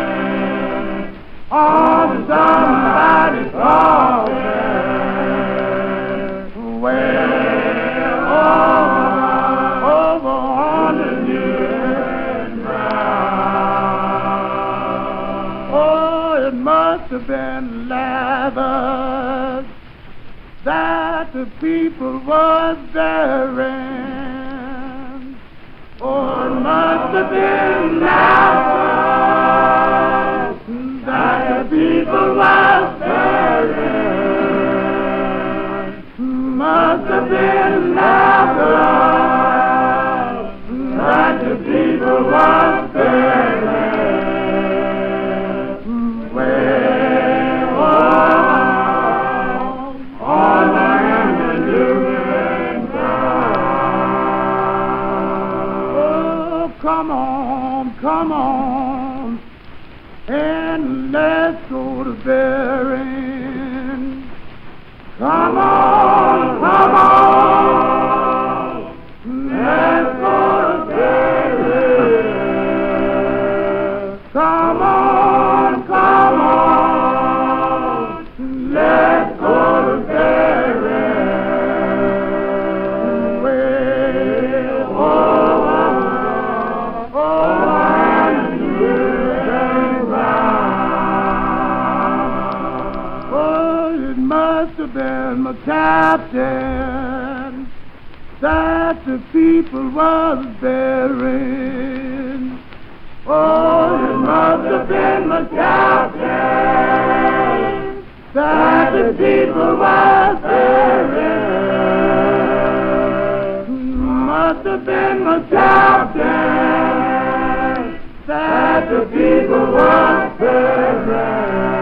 on somebody's coffin. Well, over on the new ground. Oh, it must have been lathers that the people was bearing. Oh, it must have been lathers that the people was bearing. Must have been lathers that the people was bearing. Come on, and let's go to burying. Come on, let's go to burying. Come on, let's go to burying. Must have been my captain that the people was burying. Oh, it must have been my captain that the people was burying. Must have been my captain that the people was burying.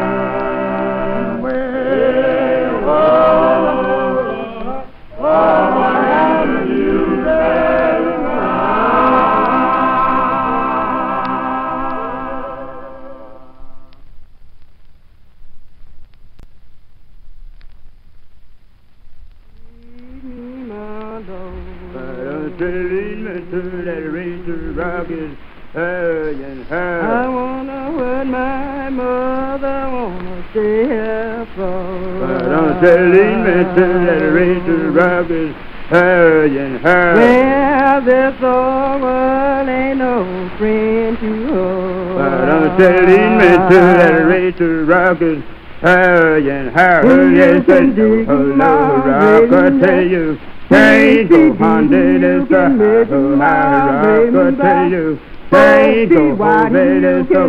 I wanna what my mother wanna stay here for. Don't lead me to that Rachel Rockers, hurrying her. Well, this old world ain't no friend to hold. Don't lead me to that Rachel Rockers, hurrying her. You can dig my rock, I tell you. Can't go hundred is the high rock, I tell you. Can't go hundred is the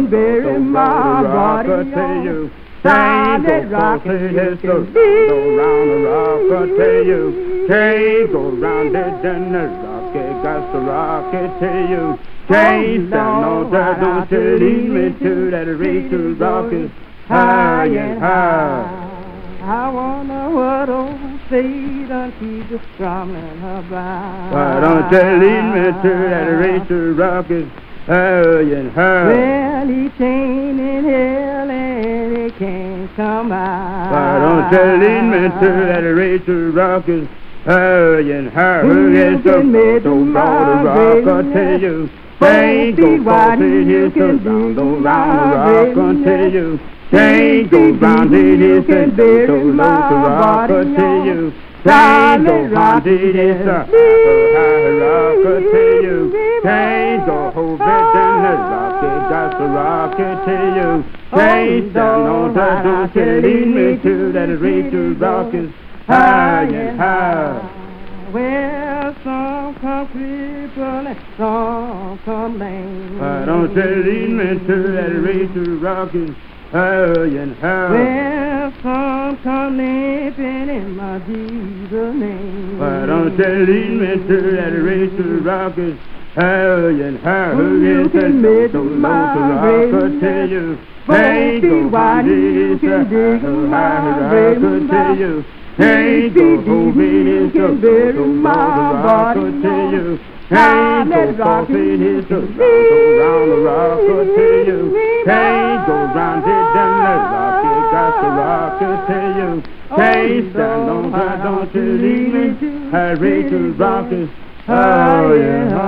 rock, I tell you. Can't go hundred is the round the rock, I tell you. Can't go round it and the rock, it got the rock, I tell you. Can't stand no that, don't you lead me to that Rachel rock is high and high. I wonder what old Satan keeps a strumming her by. Why don't you lead me to that Rachel Rockers, hurrying her? Well, he chained in hell and he can't come out. Why don't you lead me to that Rachel Rockers, hurrying her? You can make my rock, I tell you. Can't go forth it is so round the rock, I tell you. Can't go round it is so low to rock, I tell you. Can't go round it is so high rock, I tell you. Can't go hold it and the rock, it got the rock, I tell you. Can't stand on that, don't you lead me to that Rachel Rockers, high and high. Well, some come creeping and some come lame. Why don't you lead me to that Rachel Rockers, hurrying her? Well, some come limping in my Jesus' name. Why don't you lead me to that Rachel Rockers, hurrying her? You can make my rock, I tell you. Can't go why you can dig my rock, I tell you. Can't go hold me, you can bury my body, I tell you. Can't go cross his road, so round the rocker till you. Can't go round it, then the rocker got the rocker till you. Can't stand on her, don't you leave me. Hurry to the rockers, oh yeah.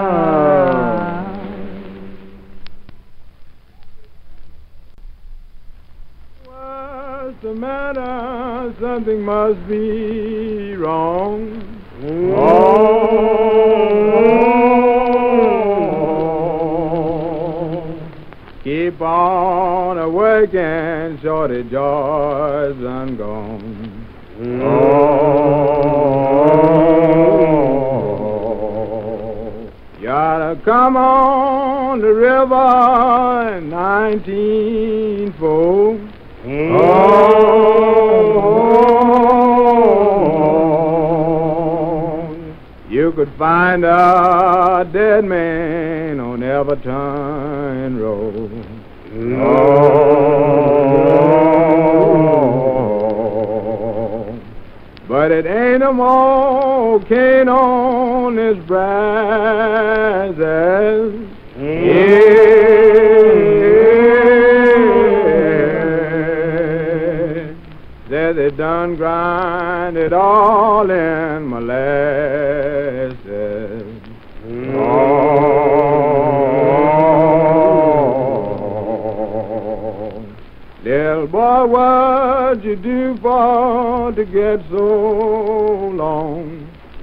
What's the matter? Something must be wrong. Keep on a working, Shorty George done gone. You ought to come on the river in 1904. You could find a dead man on Everton Road. But it ain't no more cane on this brazos. Said they done grind it all in molasses. Little boy, what'd you do for to get so long?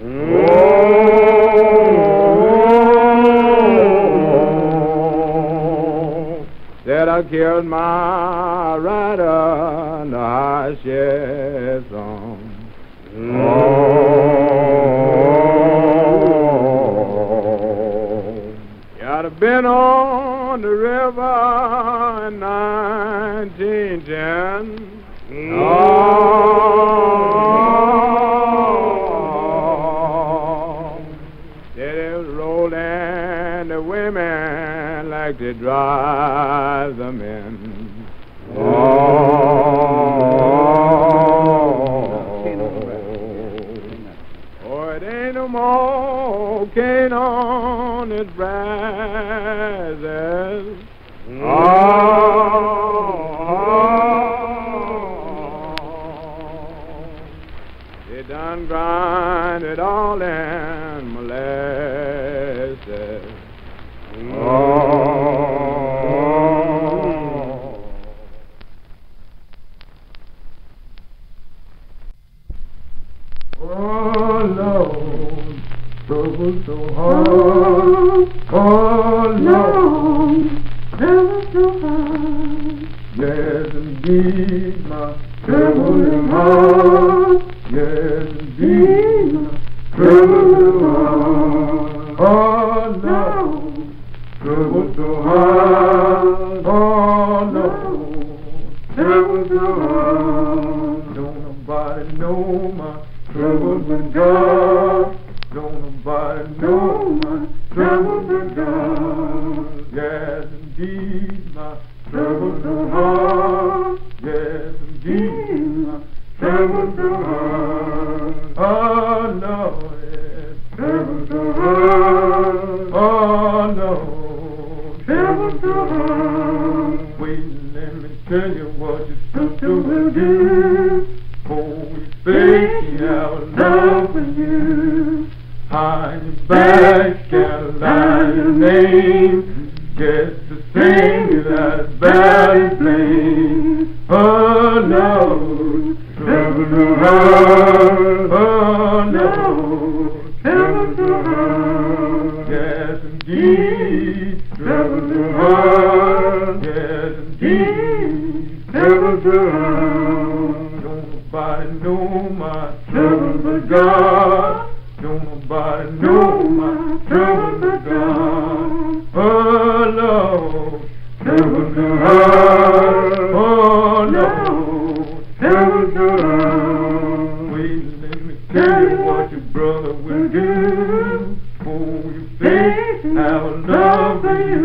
Said I killed my rider and I shed some. You'd have been on the river in 1910. Said it was rolling the women like to drive the men. Oh, it ain't no more cane on its brazos. They done grind it all in molasses. Oh, Lord, trouble so hard. Oh, Lord, trouble so hard. Yes, indeed, my troubling heart. Yes, indeed, my troubling heart. Oh, Lord, trouble so hard. Oh, Lord, trouble so hard. Don't nobody know my trouble but God. Don't nobody know my trouble but God. Yes, indeed, my trouble so hard. Yes, indeed, my trouble so hard. Oh, Lord, yes, trouble so hard. Oh, Lord, trouble so hard. Wait, let me tell you what your sister will do. Oh, we fake our love for you. Hide your back, Caroline, your name. Just the same without valley flame. Oh, Lord, trouble so hard. Oh, Lord, trouble so hard. Yes, indeed, trouble so hard. Yes, indeed, trouble so hard. Don't nobody know my trouble but God. Don't nobody know my trouble but God. Oh, Lord, trouble so hard. Oh, Lord, trouble so hard. Wait, let me tell you what your brother will do. Oh, you face our love for you.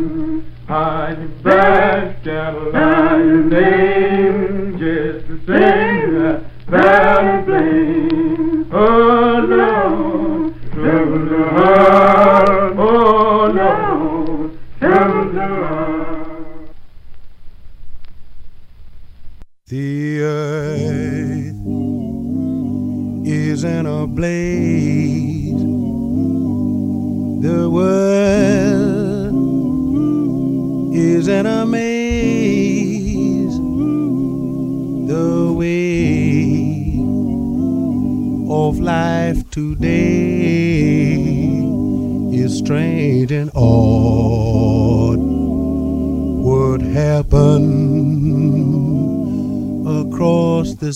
Hide your back, Caroline, your name. Just the same as valley flame. Oh, Lord, trouble so hard. on, heaven to The earth is in a blaze. The world is in a maze. The way of life today is strange and odd. What happened across the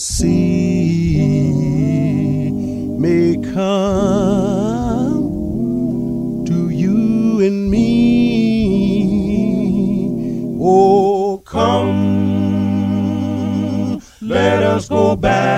sea may come to you and me. Oh, come, let us go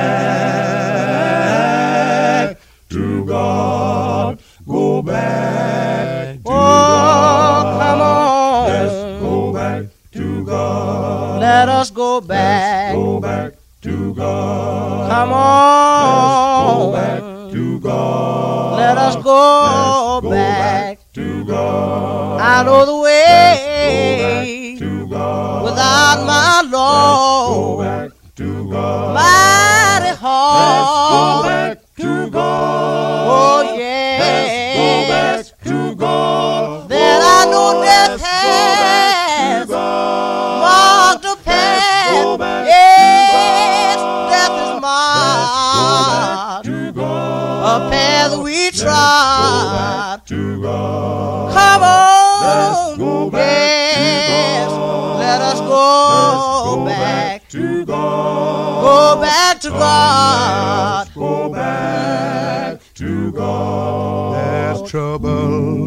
back to God, go back to God. Come on, let's go back to God. let us go back. Go back to God. Come Let's go on, back to God. let us go back to God. I know the way To God. without my Go Lord. back to God. Mighty hard. Go back to God. Oh Go yes. back to God. Then I know death has marked a path. Go back Yes, to God. death is marked To God. a path we trod. To God. Come Let's go on, back to yes, God. let us Let's go go back. to God. Go back to God. Let's go back to God. There's trouble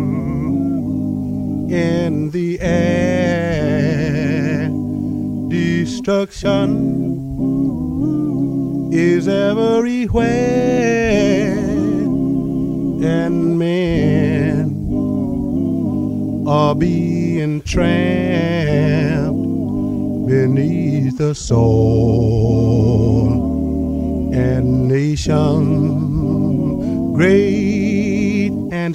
in the air. Destruction is everywhere. And men are being trapped beneath the soul, and nations great and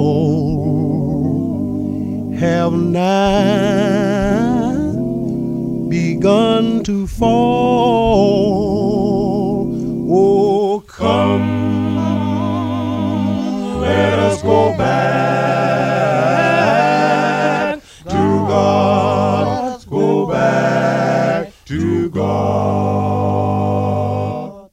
small have now begun to fall. Oh, come, let us go back to God. Go back to God.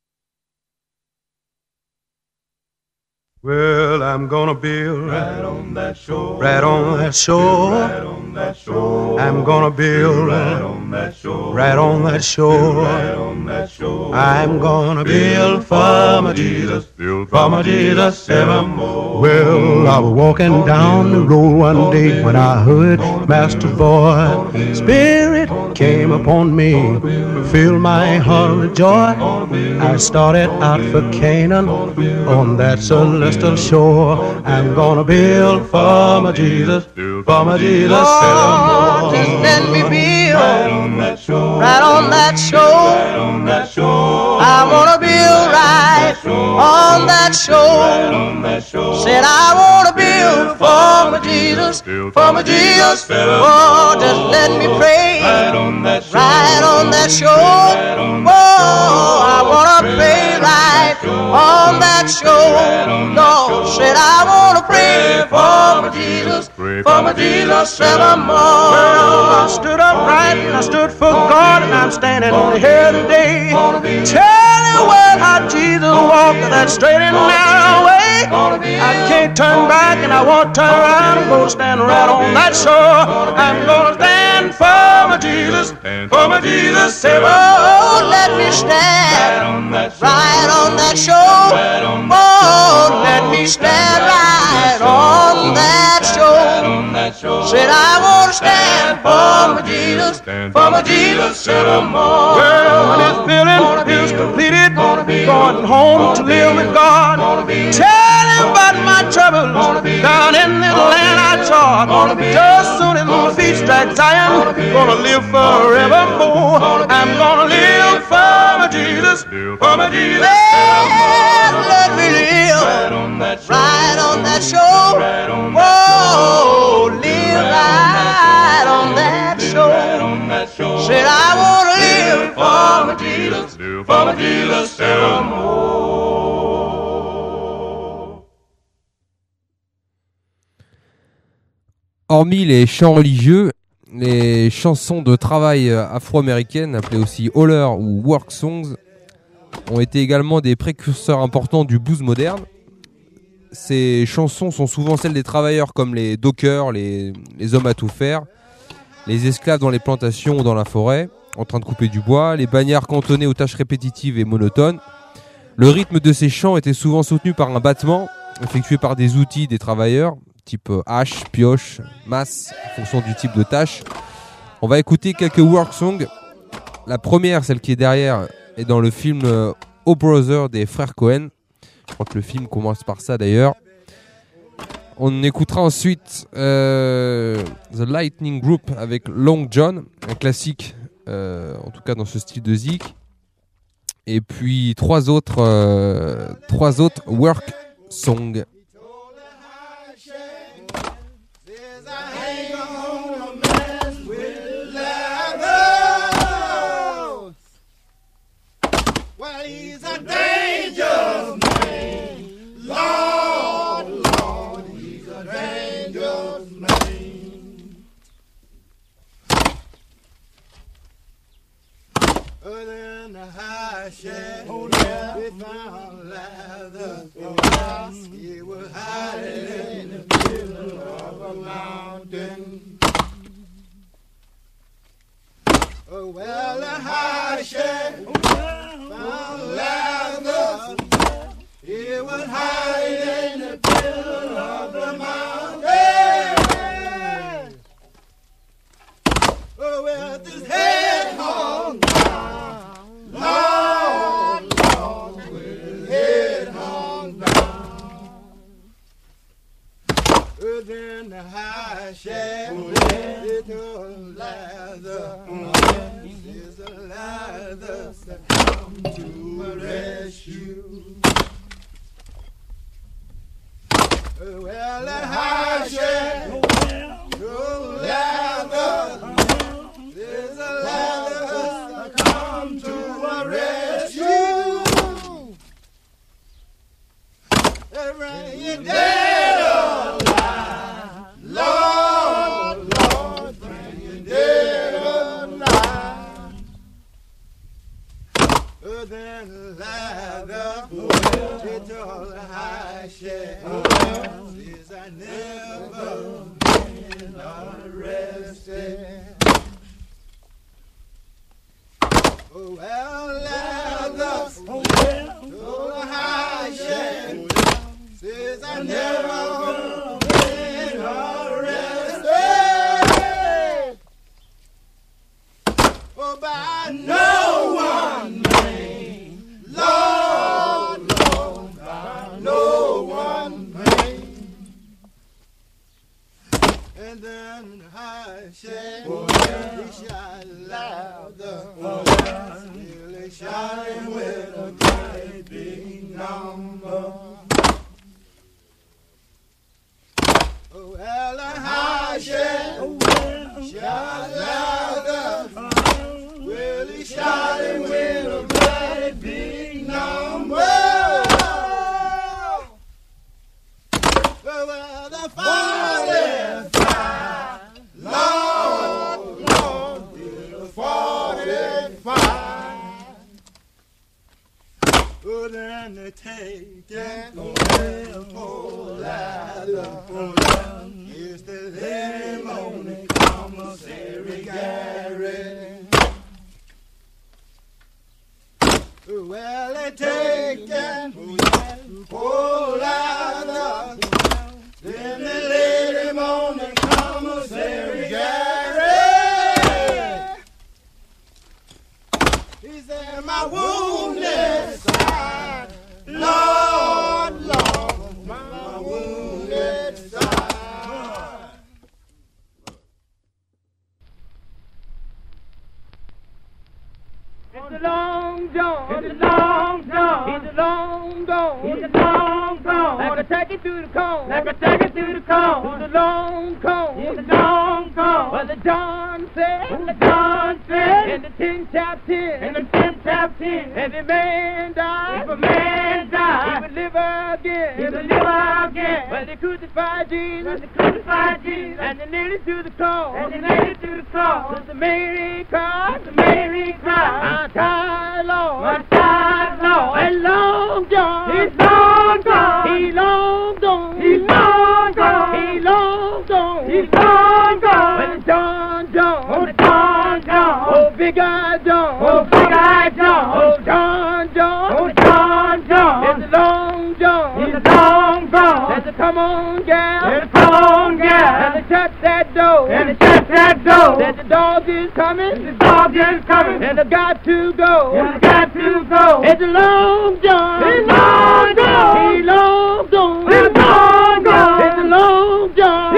Well, I'm gonna build right on that shore. Right on that shore. Right on that shore. I'm gonna build right on that shore. Right on that shore. Right on that shore. I'm gonna build for my Jesus. Build for my Jesus evermore. Well, I was walking down the road one day when I heard Master Boy. Spirit came upon me, filled my heart with joy. I started out for Canaan on that celestial shore. I'm gonna build for my Jesus, for my Jesus Oh, just evermore. let me build Right on that shore. right on that shore. Right on that shore. I wanna build right on that shore. On that shore. Said I wanna build for my Jesus, for my Jesus. Oh, just let me pray Right on that shore. right on that shore. Oh, I wanna pray right on that shore. Lord said I wanna pray for my Jesus, for my Jesus evermore. Well, I stood upright and I stood for God, and I'm standing here today. Telling well how Jesus walked that straight and narrow way. I can't turn back and I won't turn around. I'm gonna stand right on that shore. I'm gonna stand for my Jesus, for my Jesus. Oh, let me stand right on that shore. Oh, let me stand right on that shore. Said I wanna stand for my Jesus, for my Jesus evermore. Well, when this building is completed, going home to live with God. Tell him about my troubles down in this land I trod. Just soon as my feet strike Zion, gonna live forevermore. I'm gonna live for my Jesus, for my Jesus. Let me live right on that shore. Whoa, Jesus, for my Jesus evermore. Hormis les chants religieux, les chansons de travail afro-américaines, appelées aussi holler ou work songs, ont été également des précurseurs importants du blues moderne. Ces chansons sont souvent celles des travailleurs comme les dockers, les hommes à tout faire, les esclaves dans les plantations ou dans la forêt, en train de couper du bois, les bagnards cantonnés aux tâches répétitives et monotones. Le rythme de ces chants était souvent soutenu par un battement effectué par des outils des travailleurs, type hache, pioche, masse, en fonction du type de tâche. On va écouter quelques work songs. La première, celle qui est derrière, est dans le film Oh Brother des frères Cohen. Je crois que le film commence par ça d'ailleurs. On écoutera ensuite The Lightning Group avec Long John, un classique, en tout cas dans ce style de zik. Et puis trois autres work songs. He's a dangerous man, Lord, Lord, he's a dangerous man. In the high shadow, we found Lazarus. He was hiding in the middle of a mountain. Oh, well, the high shadow found Lazarus. He was hiding in the middle of the mountain. Oh, with his head hung down, Lord, Lord, with his head hung down. Then the high shadow told Lazarus, is a Lazarus that come to a rescue. Well, the high shadow told Lazarus, is a Lazarus that come to a rescue. Bring you dead alive, Lord, Lord, bring you dead alive. Then Lazarus, he told the high sheriff, says I never been arrested. Oh, well, Lazarus, told the high sheriff, says I never been arrested. Oh, by no one man, Lord, Lord, by no one man. And then the high sheriff, he shot louder, still he shot him with a great big number. Oh, well, the high sheriff shot louder. Well, he shot him with a great big number. Well, the 45, Lord, Lord, the 45. Oh, then they take it away, oh, ladder. Here's the limb on the commissary garret. Well, they take it, oh, ladder. Then they laid him on the commissary garret. He said, my wounded side, Lord, Lord, my wounded side. It's a long John, it's a long John, it's a long gone, it's a long gone, like a turkey through the cone, like a turkey through the cone, it's a long cone, it's a long cone. Well, the John said, said, in the 10th chapter 10, in the 10th chapter 10, every man dies, if a man dies, he would live again, he would live again. But they crucified Jesus, and they nailed him to the cross, Sister Mary cried, my tired Lord, and Long John, he's long gone, he's long gone, he's long gone, he's long gone, he's long gone. When John, oh big eye John, oh John, it's a long John, he's long gone. There's a come on gal, and they shut that door, there's the dog is coming, and I've got to go, it's a long John, he's long gone, it's a long John, he's long gone, it's a long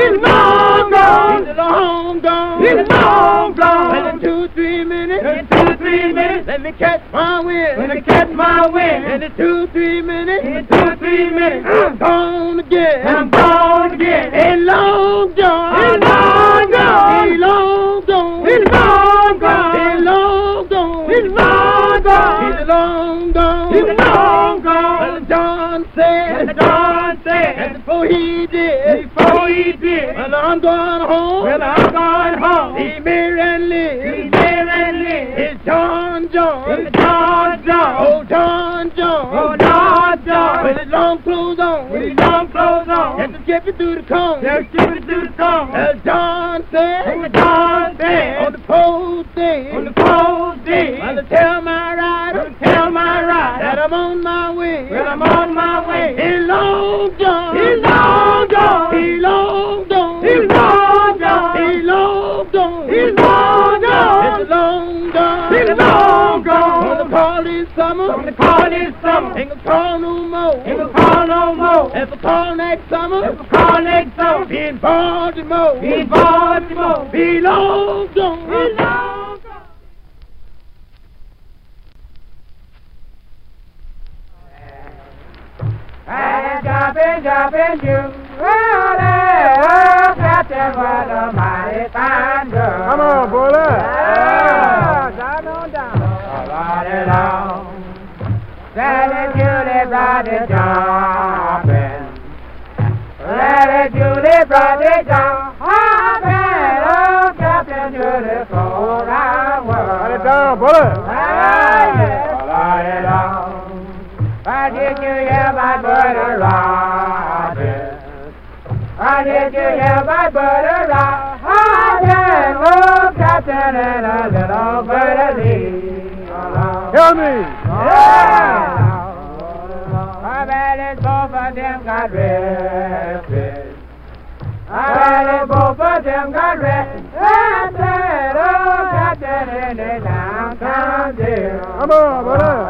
gone. And in 2-3 minutes, let me catch my wind, in the 2-3 minutes, I'm gone again, and Long John, he's long gone, he's long gone, he's long gone, he's long gone, he's long gone, he's long gone, he's long gone. And John said, and before he did, well, I'm going home, he Mary and Liz, it's John, oh John, with his long clothes on, and to skip it through the cone, as John said, on the post day, well, to tell my rider, that I'm on my way, in Long John, he's long gone, he's long gone, he's long gone, he's long gone, he's long gone, it's a long gone, he's long gone. On the call this summer, ain't gonna call no more, if I call next summer, be in Baltimore, be long gone, he's long gone. And jumping, you. Oh, Captain was a mighty fine girl. Come on, boy. Down. All along. Sally Julie brought it jumping. Sally Julie brought it jumping. Oh, Captain Julie for our world. Cut it down, bullet. All along. Why did you hear my brother Robin? Why did you hear my brother Robin? Oh, Captain and a little birdie. Tell me. I bet both of them got arrested. Both of them got arrested. Oh, Captain in the downtown jail. Come on, brother.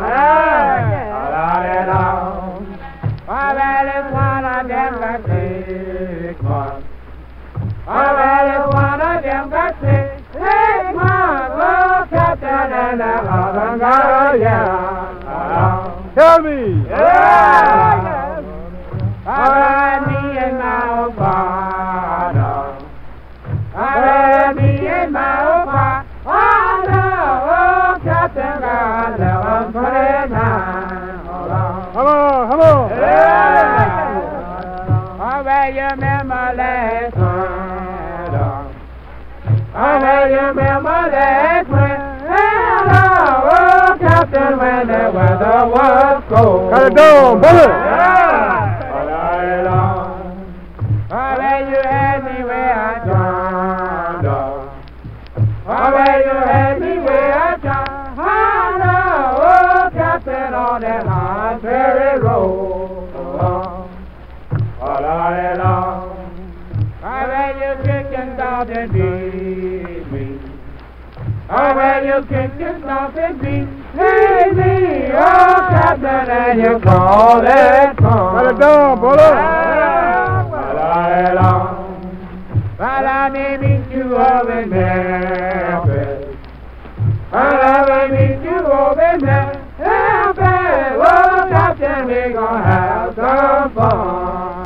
I bet one of them got 6 months. I bet one of them got 6 months. Oh, Captain and the other got a year. Tell me. I bet me and my old father. I bet me and my old father. Oh, Captain got 11:29. Come on. I bet you remember last winter. I bet you remember last winter. Oh, Captain, when the weather was cold. Cut it down, bullet. I bet you had me where I turned up. I bet you had me where I turned up. Oh, Captain, on that hard prairie road. I bet you kicked and out and beat me. I bet you kicked and out and beat me. Oh, Captain, and you call it fun. Cut it down, bullet. But I may meet you over in Memphis. But I may meet you over in Memphis. Oh, Captain, we gon' have some fun.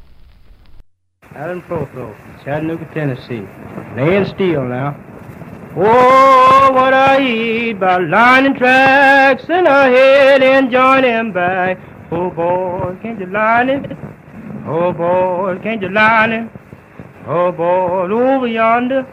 Alan Protho, Chattanooga, Tennessee. Laying steel now. Oh, what I eat by lining tracks and ahead and joining back. Oh, boy, can't you line it? Oh, boy, can't you line it? Oh, boy, over yonder.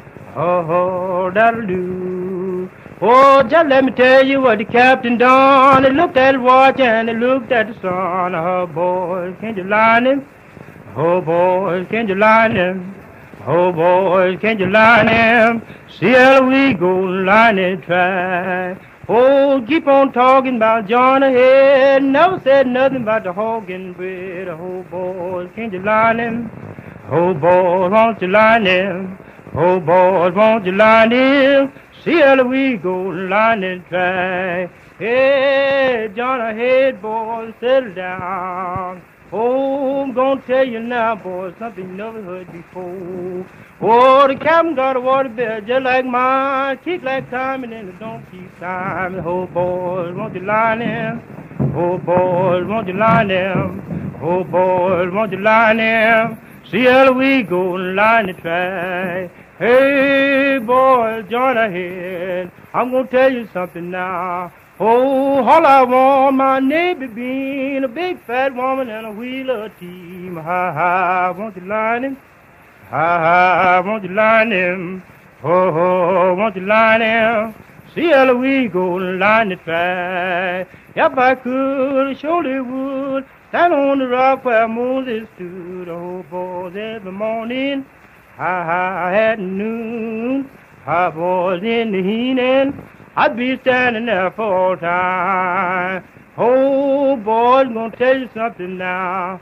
Oh, that'll do. Oh, just let me tell you what the captain done. He looked at his watch and he looked at the sun. Oh, boy, can't you line him? Oh, boy, can't you line him? Oh, boys, can't you line him? See how we go line and try. Oh, keep on talking about John ahead. Never said nothing about the hog and bread. Oh, boys, can't you line him? Oh, boys, won't you line him? Oh, boys, won't you line him? See how we go line and try. Hey, John ahead, boys, settle down. Oh, I'm gonna tell you now, boy, something you never heard before. Oh, the captain got a water bed just like mine, kick like time and then it don't keep time. Oh, boys, won't you line him? Oh, boys, won't you line him? Oh, boys, won't you line him? See how we go and line the track. Hey, boys, join ahead. I'm gonna tell you something now. Oh, all I want, my neighbor being a big fat woman and a wheeler team. Ha ha, won't you line him? Ha ha, won't you line him? Oh, won't you line him? See how we go and line the track. If I could, I surely would stand on the rock where Moses stood. Oh, boys, every morning, ha ha, at noon, ha boys in the evening. I'd be standing there for all time. Oh, boys, gonna tell you something now.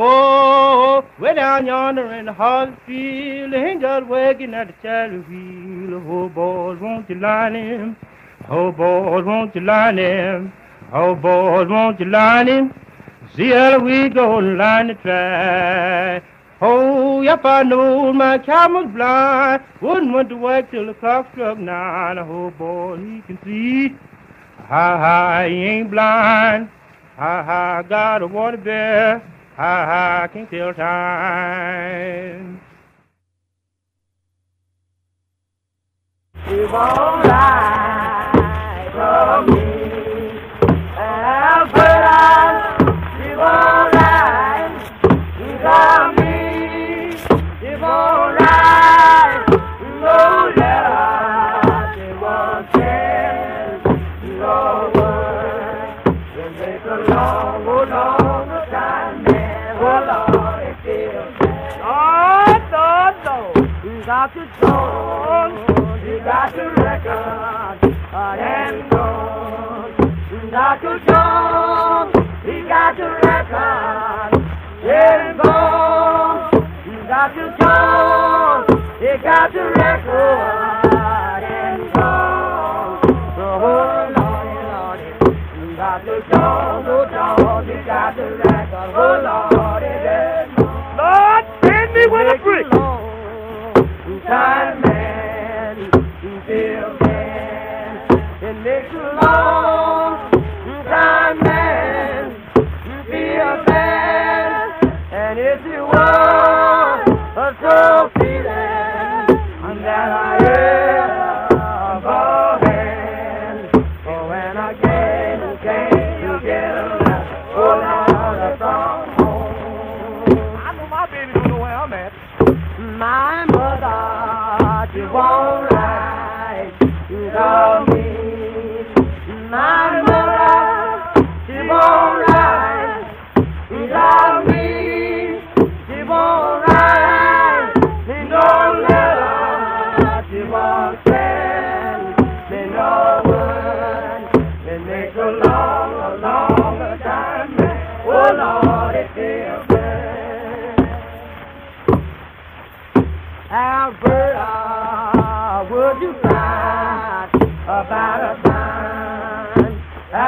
Oh, way down yonder in the harvest field, they ain't just working at the chariot wheel. Oh, boys, won't you line him? Oh, boys, won't you line him? Oh, boys, won't you line him? See how we go and line the track. Oh, if I know my camel's blind, wouldn't want to work till the clock struck 9. Oh, boy, he can see. Ha, ha, he ain't blind. Ha, ha, got a water bear. Ha, ha, can't tell time. You won't lie for me. Alberta, you won't lie for me. Alright, no love, they won't tell no word. They make a long, long time, man. Oh Lord, it feels bad. Oh, you got the tone, you got the record, and gold. You got the tone, you got the record, and gold. Got the tone, you got the record and gold. Oh, Lordy, Lordy, you got the tone, you got the record. Oh, Lordy, Lord, send me with a brick. Time man, you feel man. It makes a long time man, you feel bad. And if you want a soul feeling that I have a hand. Oh, when I can't get around. Oh, Lord, I come home. I know my baby don't know where I'm at. My mother, she won't lie to me. My mother, she won't lie to me. She won't lie, she don't let she won't send me no word. It makes a long time, oh Lord, it feels bad. Alberta, would you cry about a time?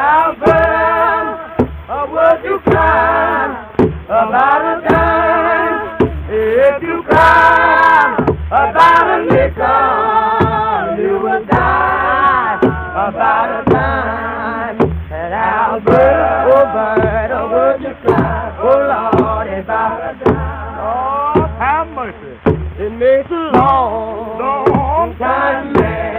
Alberta, would you cry about a time? If you cry about a nickel, you will die about a time. And Alberta, would you cry? Oh Lord, about a time. Oh, have mercy. It makes a long time, man.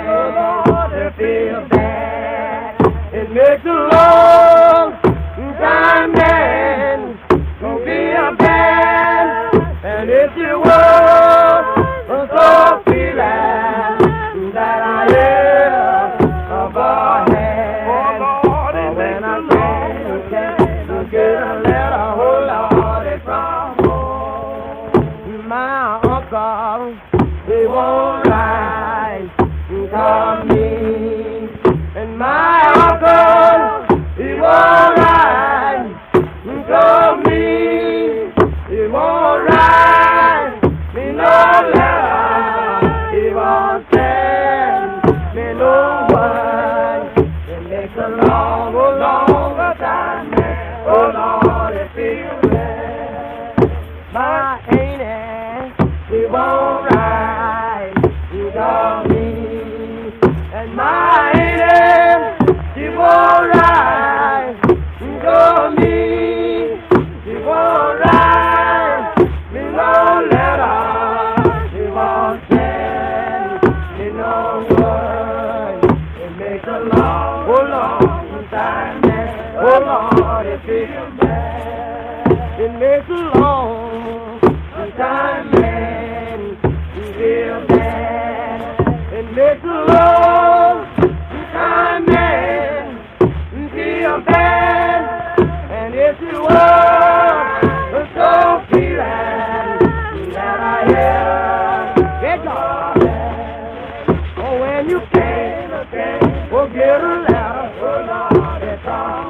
my uncle, he won't ride for me. And my uncle, he won't ride for me. He won't ride me no letter. He won't send me no word. It makes a long, long time, man. Oh Lord, it feels bad. My auntie, he won't ride for me. And my auntie, she won't ride for me. She won't ride me no letter. She won't send me no word. It makes a long, long time, man. Oh Lord, it feels bad. It makes a long time, man. It feels bad. It makes a long time, man. It feels bad. And if you were so feeling that I hear, get lost. Oh, when you came, we'll get a letter. Oh, Lord, it's all.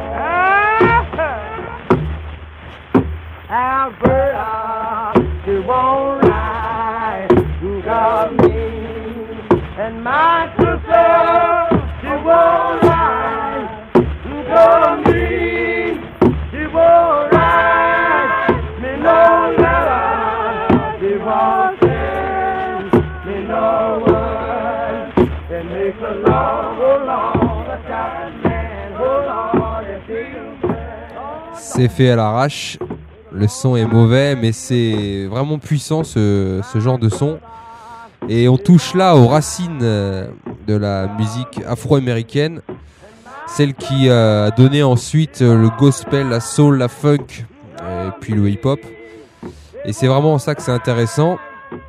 Alberta, she won't ride for me. And my sister, she won't ride for me. She won't ride me no letter. She won't send me no word. It makes a long, long time, man. Oh Lord, it feels bad. C'est fait à l'arrache. Le son est mauvais, mais c'est vraiment puissant ce genre de son. Et on touche là aux racines de la musique afro-américaine, celle qui a donné ensuite le gospel, la soul, la funk, et puis le hip-hop. Et c'est vraiment ça que c'est intéressant.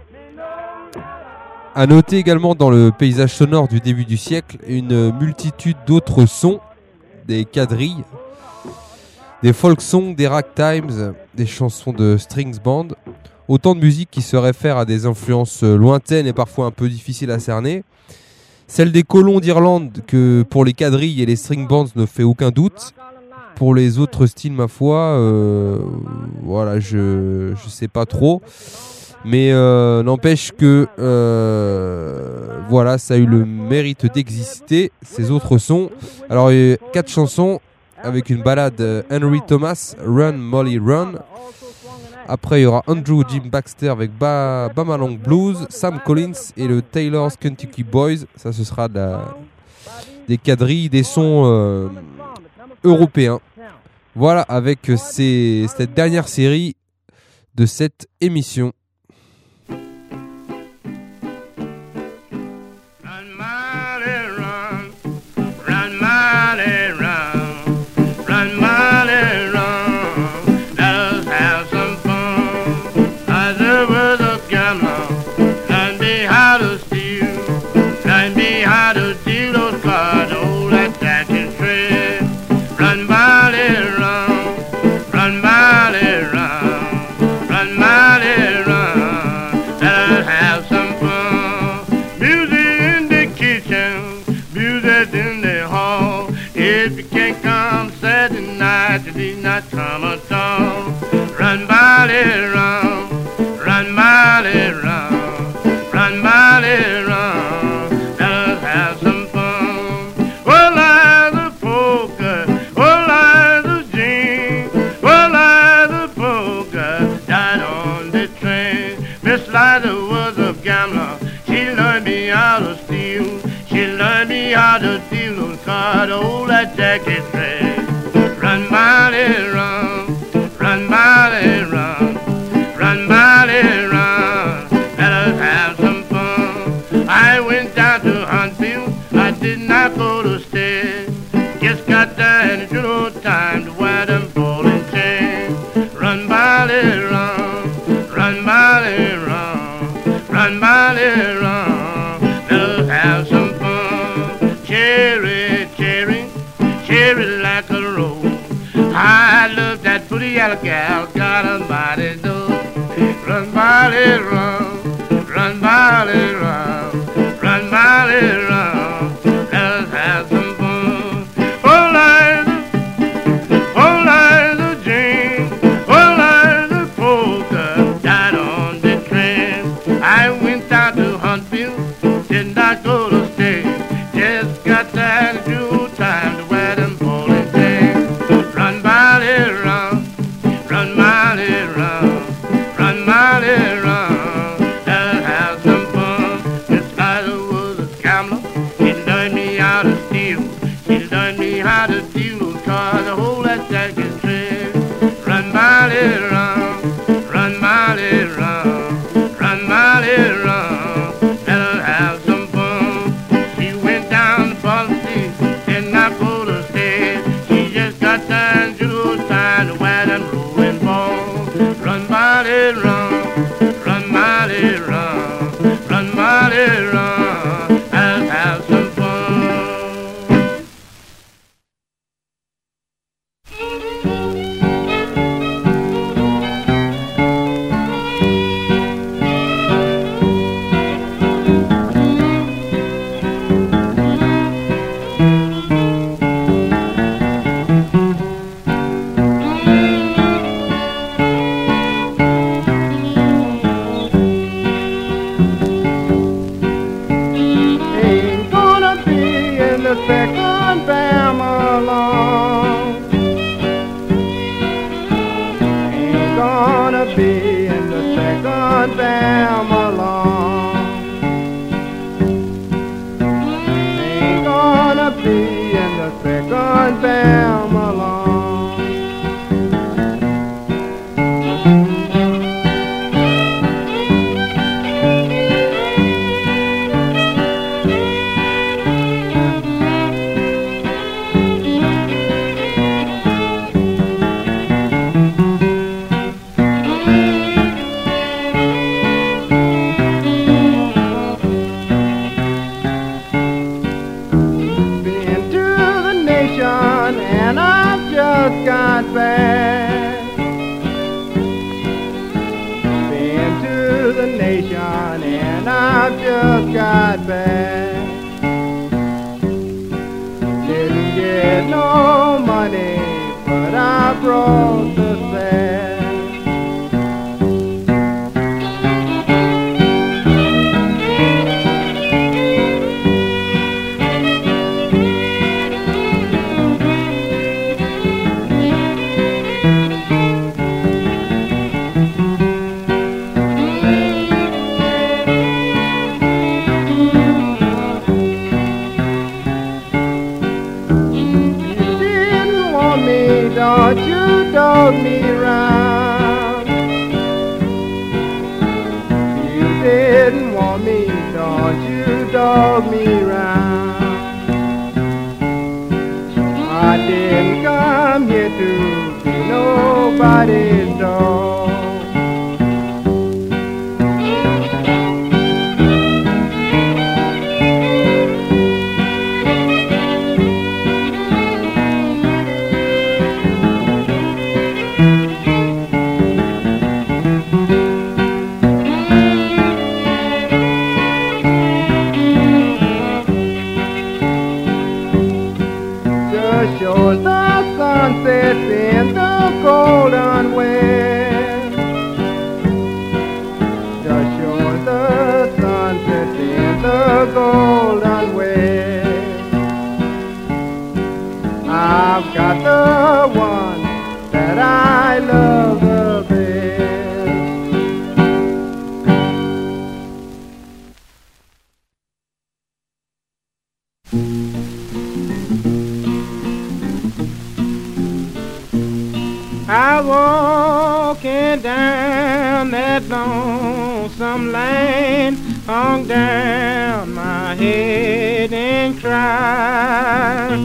À noter également dans le paysage sonore du début du siècle, une multitude d'autres sons, des quadrilles, des folk songs, des ragtimes, des chansons de strings band, autant de musique qui se réfèrent à des influences lointaines et parfois un peu difficiles à cerner. Celle des colons d'Irlande, que pour les quadrilles et les string bands ne fait aucun doute. Pour les autres styles, ma foi, voilà, je sais pas trop. Mais n'empêche que voilà, ça a eu le mérite d'exister, ces autres sons. Alors, il y a 4 chansons avec une ballade Henry Thomas, Run Molly Run. Après, il y aura Andrew Jim Baxter avec Bamalong Blues, Sam Collins et le Taylor's Kentucky Boys. Ça, ce sera des quadrilles, des sons européens. Voilà, avec cette dernière série de cette émission. Come along, run, Molly, run, run, Molly, run, run, Molly, run. Let us have some fun. Oh, like the polka, oh, like the gin, oh, like the polka, died on the train. Miss Liza was a gambler. She learned me how to steal. She learned me how to steal those cards, oh, that jacket trade. Run, Molly, run, run, Molly, run, run, Molly, run. Let us have some fun. I went down to Huntsville. I did not go to stay. Just got there in good time to wear them bowling chains. Run, Molly, run, run, Molly, run, run, Molly, run. Let us have some fun. Cherry, cherry, cherry like a rose. I love that pretty yellow gal, got a mighty nose. Run, Molly, run. Run, Molly, run. Run, Molly, run. Let us have some fun. Oh, Liza Jane. Oh, Liza Polka died on the train. I went down to Huntsville, did not go to stay. Just got that due time to wear them bowling things. Run, Molly, run. Run, Molly, run. Run, Molly, run. Let us have some fun. Miss Liza was a gambler. She learned me how to steal. She learned me how to steal. Cause the whole that jack is trade. Run, Molly, run. Run, Molly, run. Run, Molly, run. Let us have some fun. She went down to policy, did not go to state. She just got down to time to wear them rolling balls. Run, Molly, run. Run, Molly, run. Run, Molly, run. Let us have some fun. Ain't gonna be in the second Bama long. Ain't gonna be in the second Bama long. Ain't gonna be in the second Bama long. Been to the nation and I've just got back. Been to the nation and I've just got back. Didn't get no money, but I brought the sack. Don't you dog me round. You didn't want me, don't you dog me round. I didn't come here to be nobody's dog. Just show the sunset in the golden west. Just show the sunset in the golden west. I've got the one that I love the best. I walking down that lonesome lane, hung down my head and cried.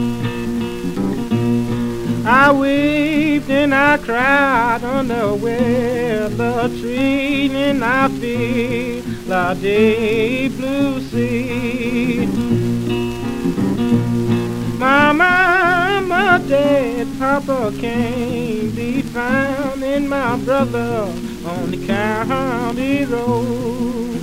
I wept and I cried under a willow tree, and I feel a deep blue sea. My My mama dead, Papa can't be found, and my brother on the county road.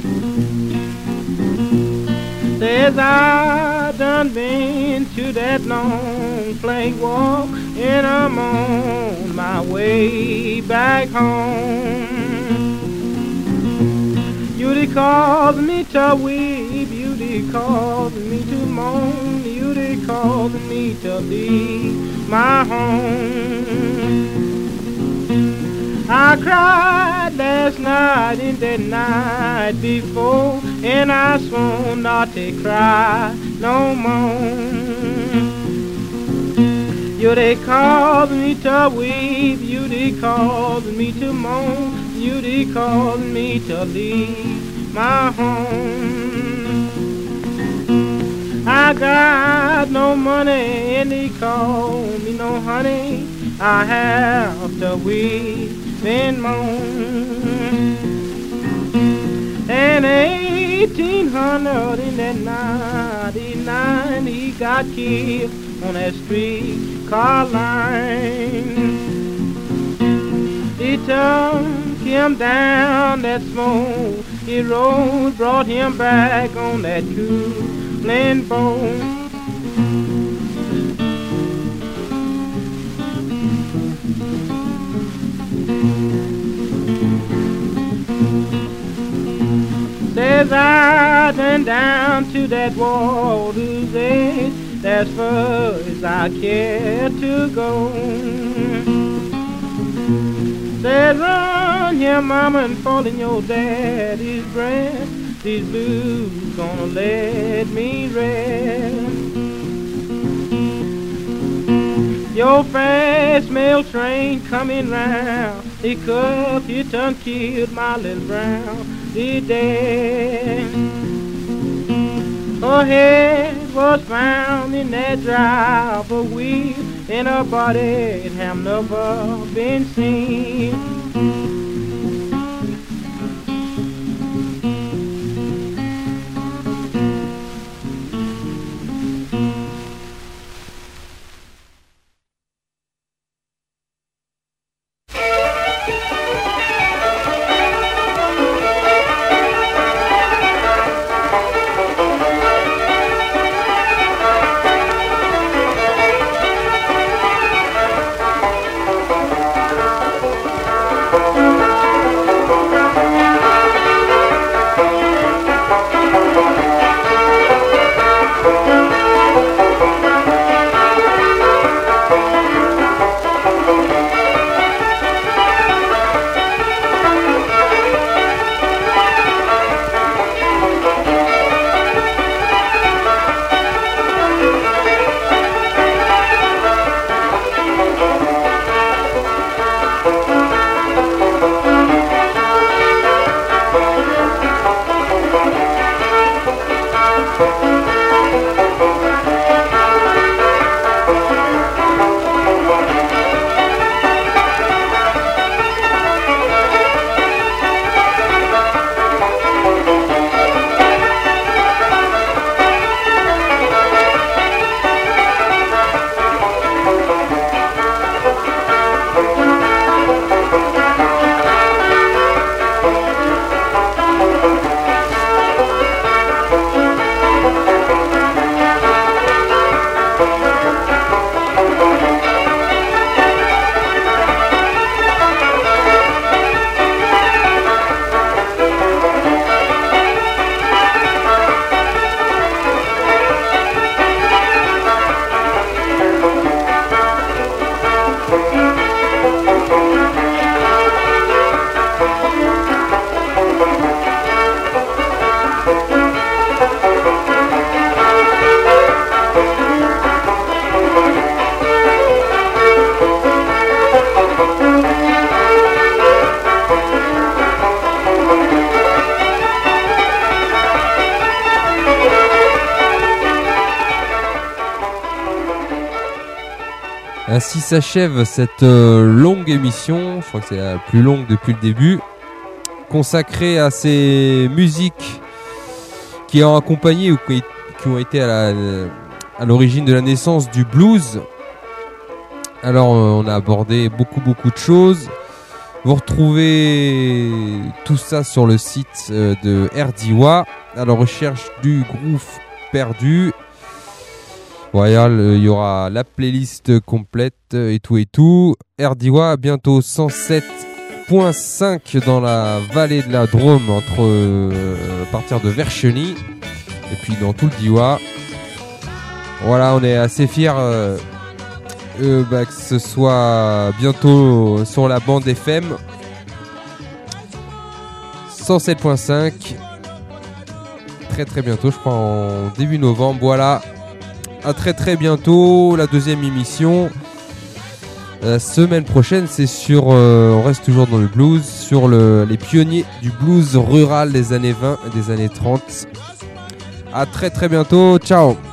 Says I done been to that long plank walk, and I'm on my way back home. Beauty calls me to weep, beauty calls me to moan, beauty calls me to leave my home. I cried last night and the night before, and I swore not to cry no more. Beauty calls me to weep, beauty calls me to moan, beauty calls me to leave my home. I got no money and they call me no honey. I have to weep and moan. And 1899 he got killed on that streetcar line. He took him down that smoke, he road brought him back on that cooling boat. Says I went down to that water's edge, that's far as I care to go. Said run here mama and fall in your daddy's breast, these blues gonna let me rest. Your fast mail train coming round, the cup you done killed my little brown dead. Her head was found in that driver wheel, and her body had never been seen. Ainsi s'achève cette longue émission, je crois que c'est la plus longue depuis le début, consacrée à ces musiques qui ont accompagné ou qui ont été à à l'origine de la naissance du blues. Alors on a abordé beaucoup de choses. Vous retrouvez tout ça sur le site de Erdiwa à la recherche du groove perdu. Voilà, il y aura la playlist complète et tout. Erdiwa bientôt 107.5 dans la vallée de la Drôme à partir de Vercheny et puis dans tout le Diois. Voilà, on est assez fiers que ce soit bientôt sur la bande FM 107.5 très bientôt, je crois en début novembre. Voilà, à très bientôt, la deuxième émission. La semaine prochaine, c'est sur on reste toujours dans le blues, sur les pionniers du blues rural des années 20 et des années 30. À très bientôt, ciao.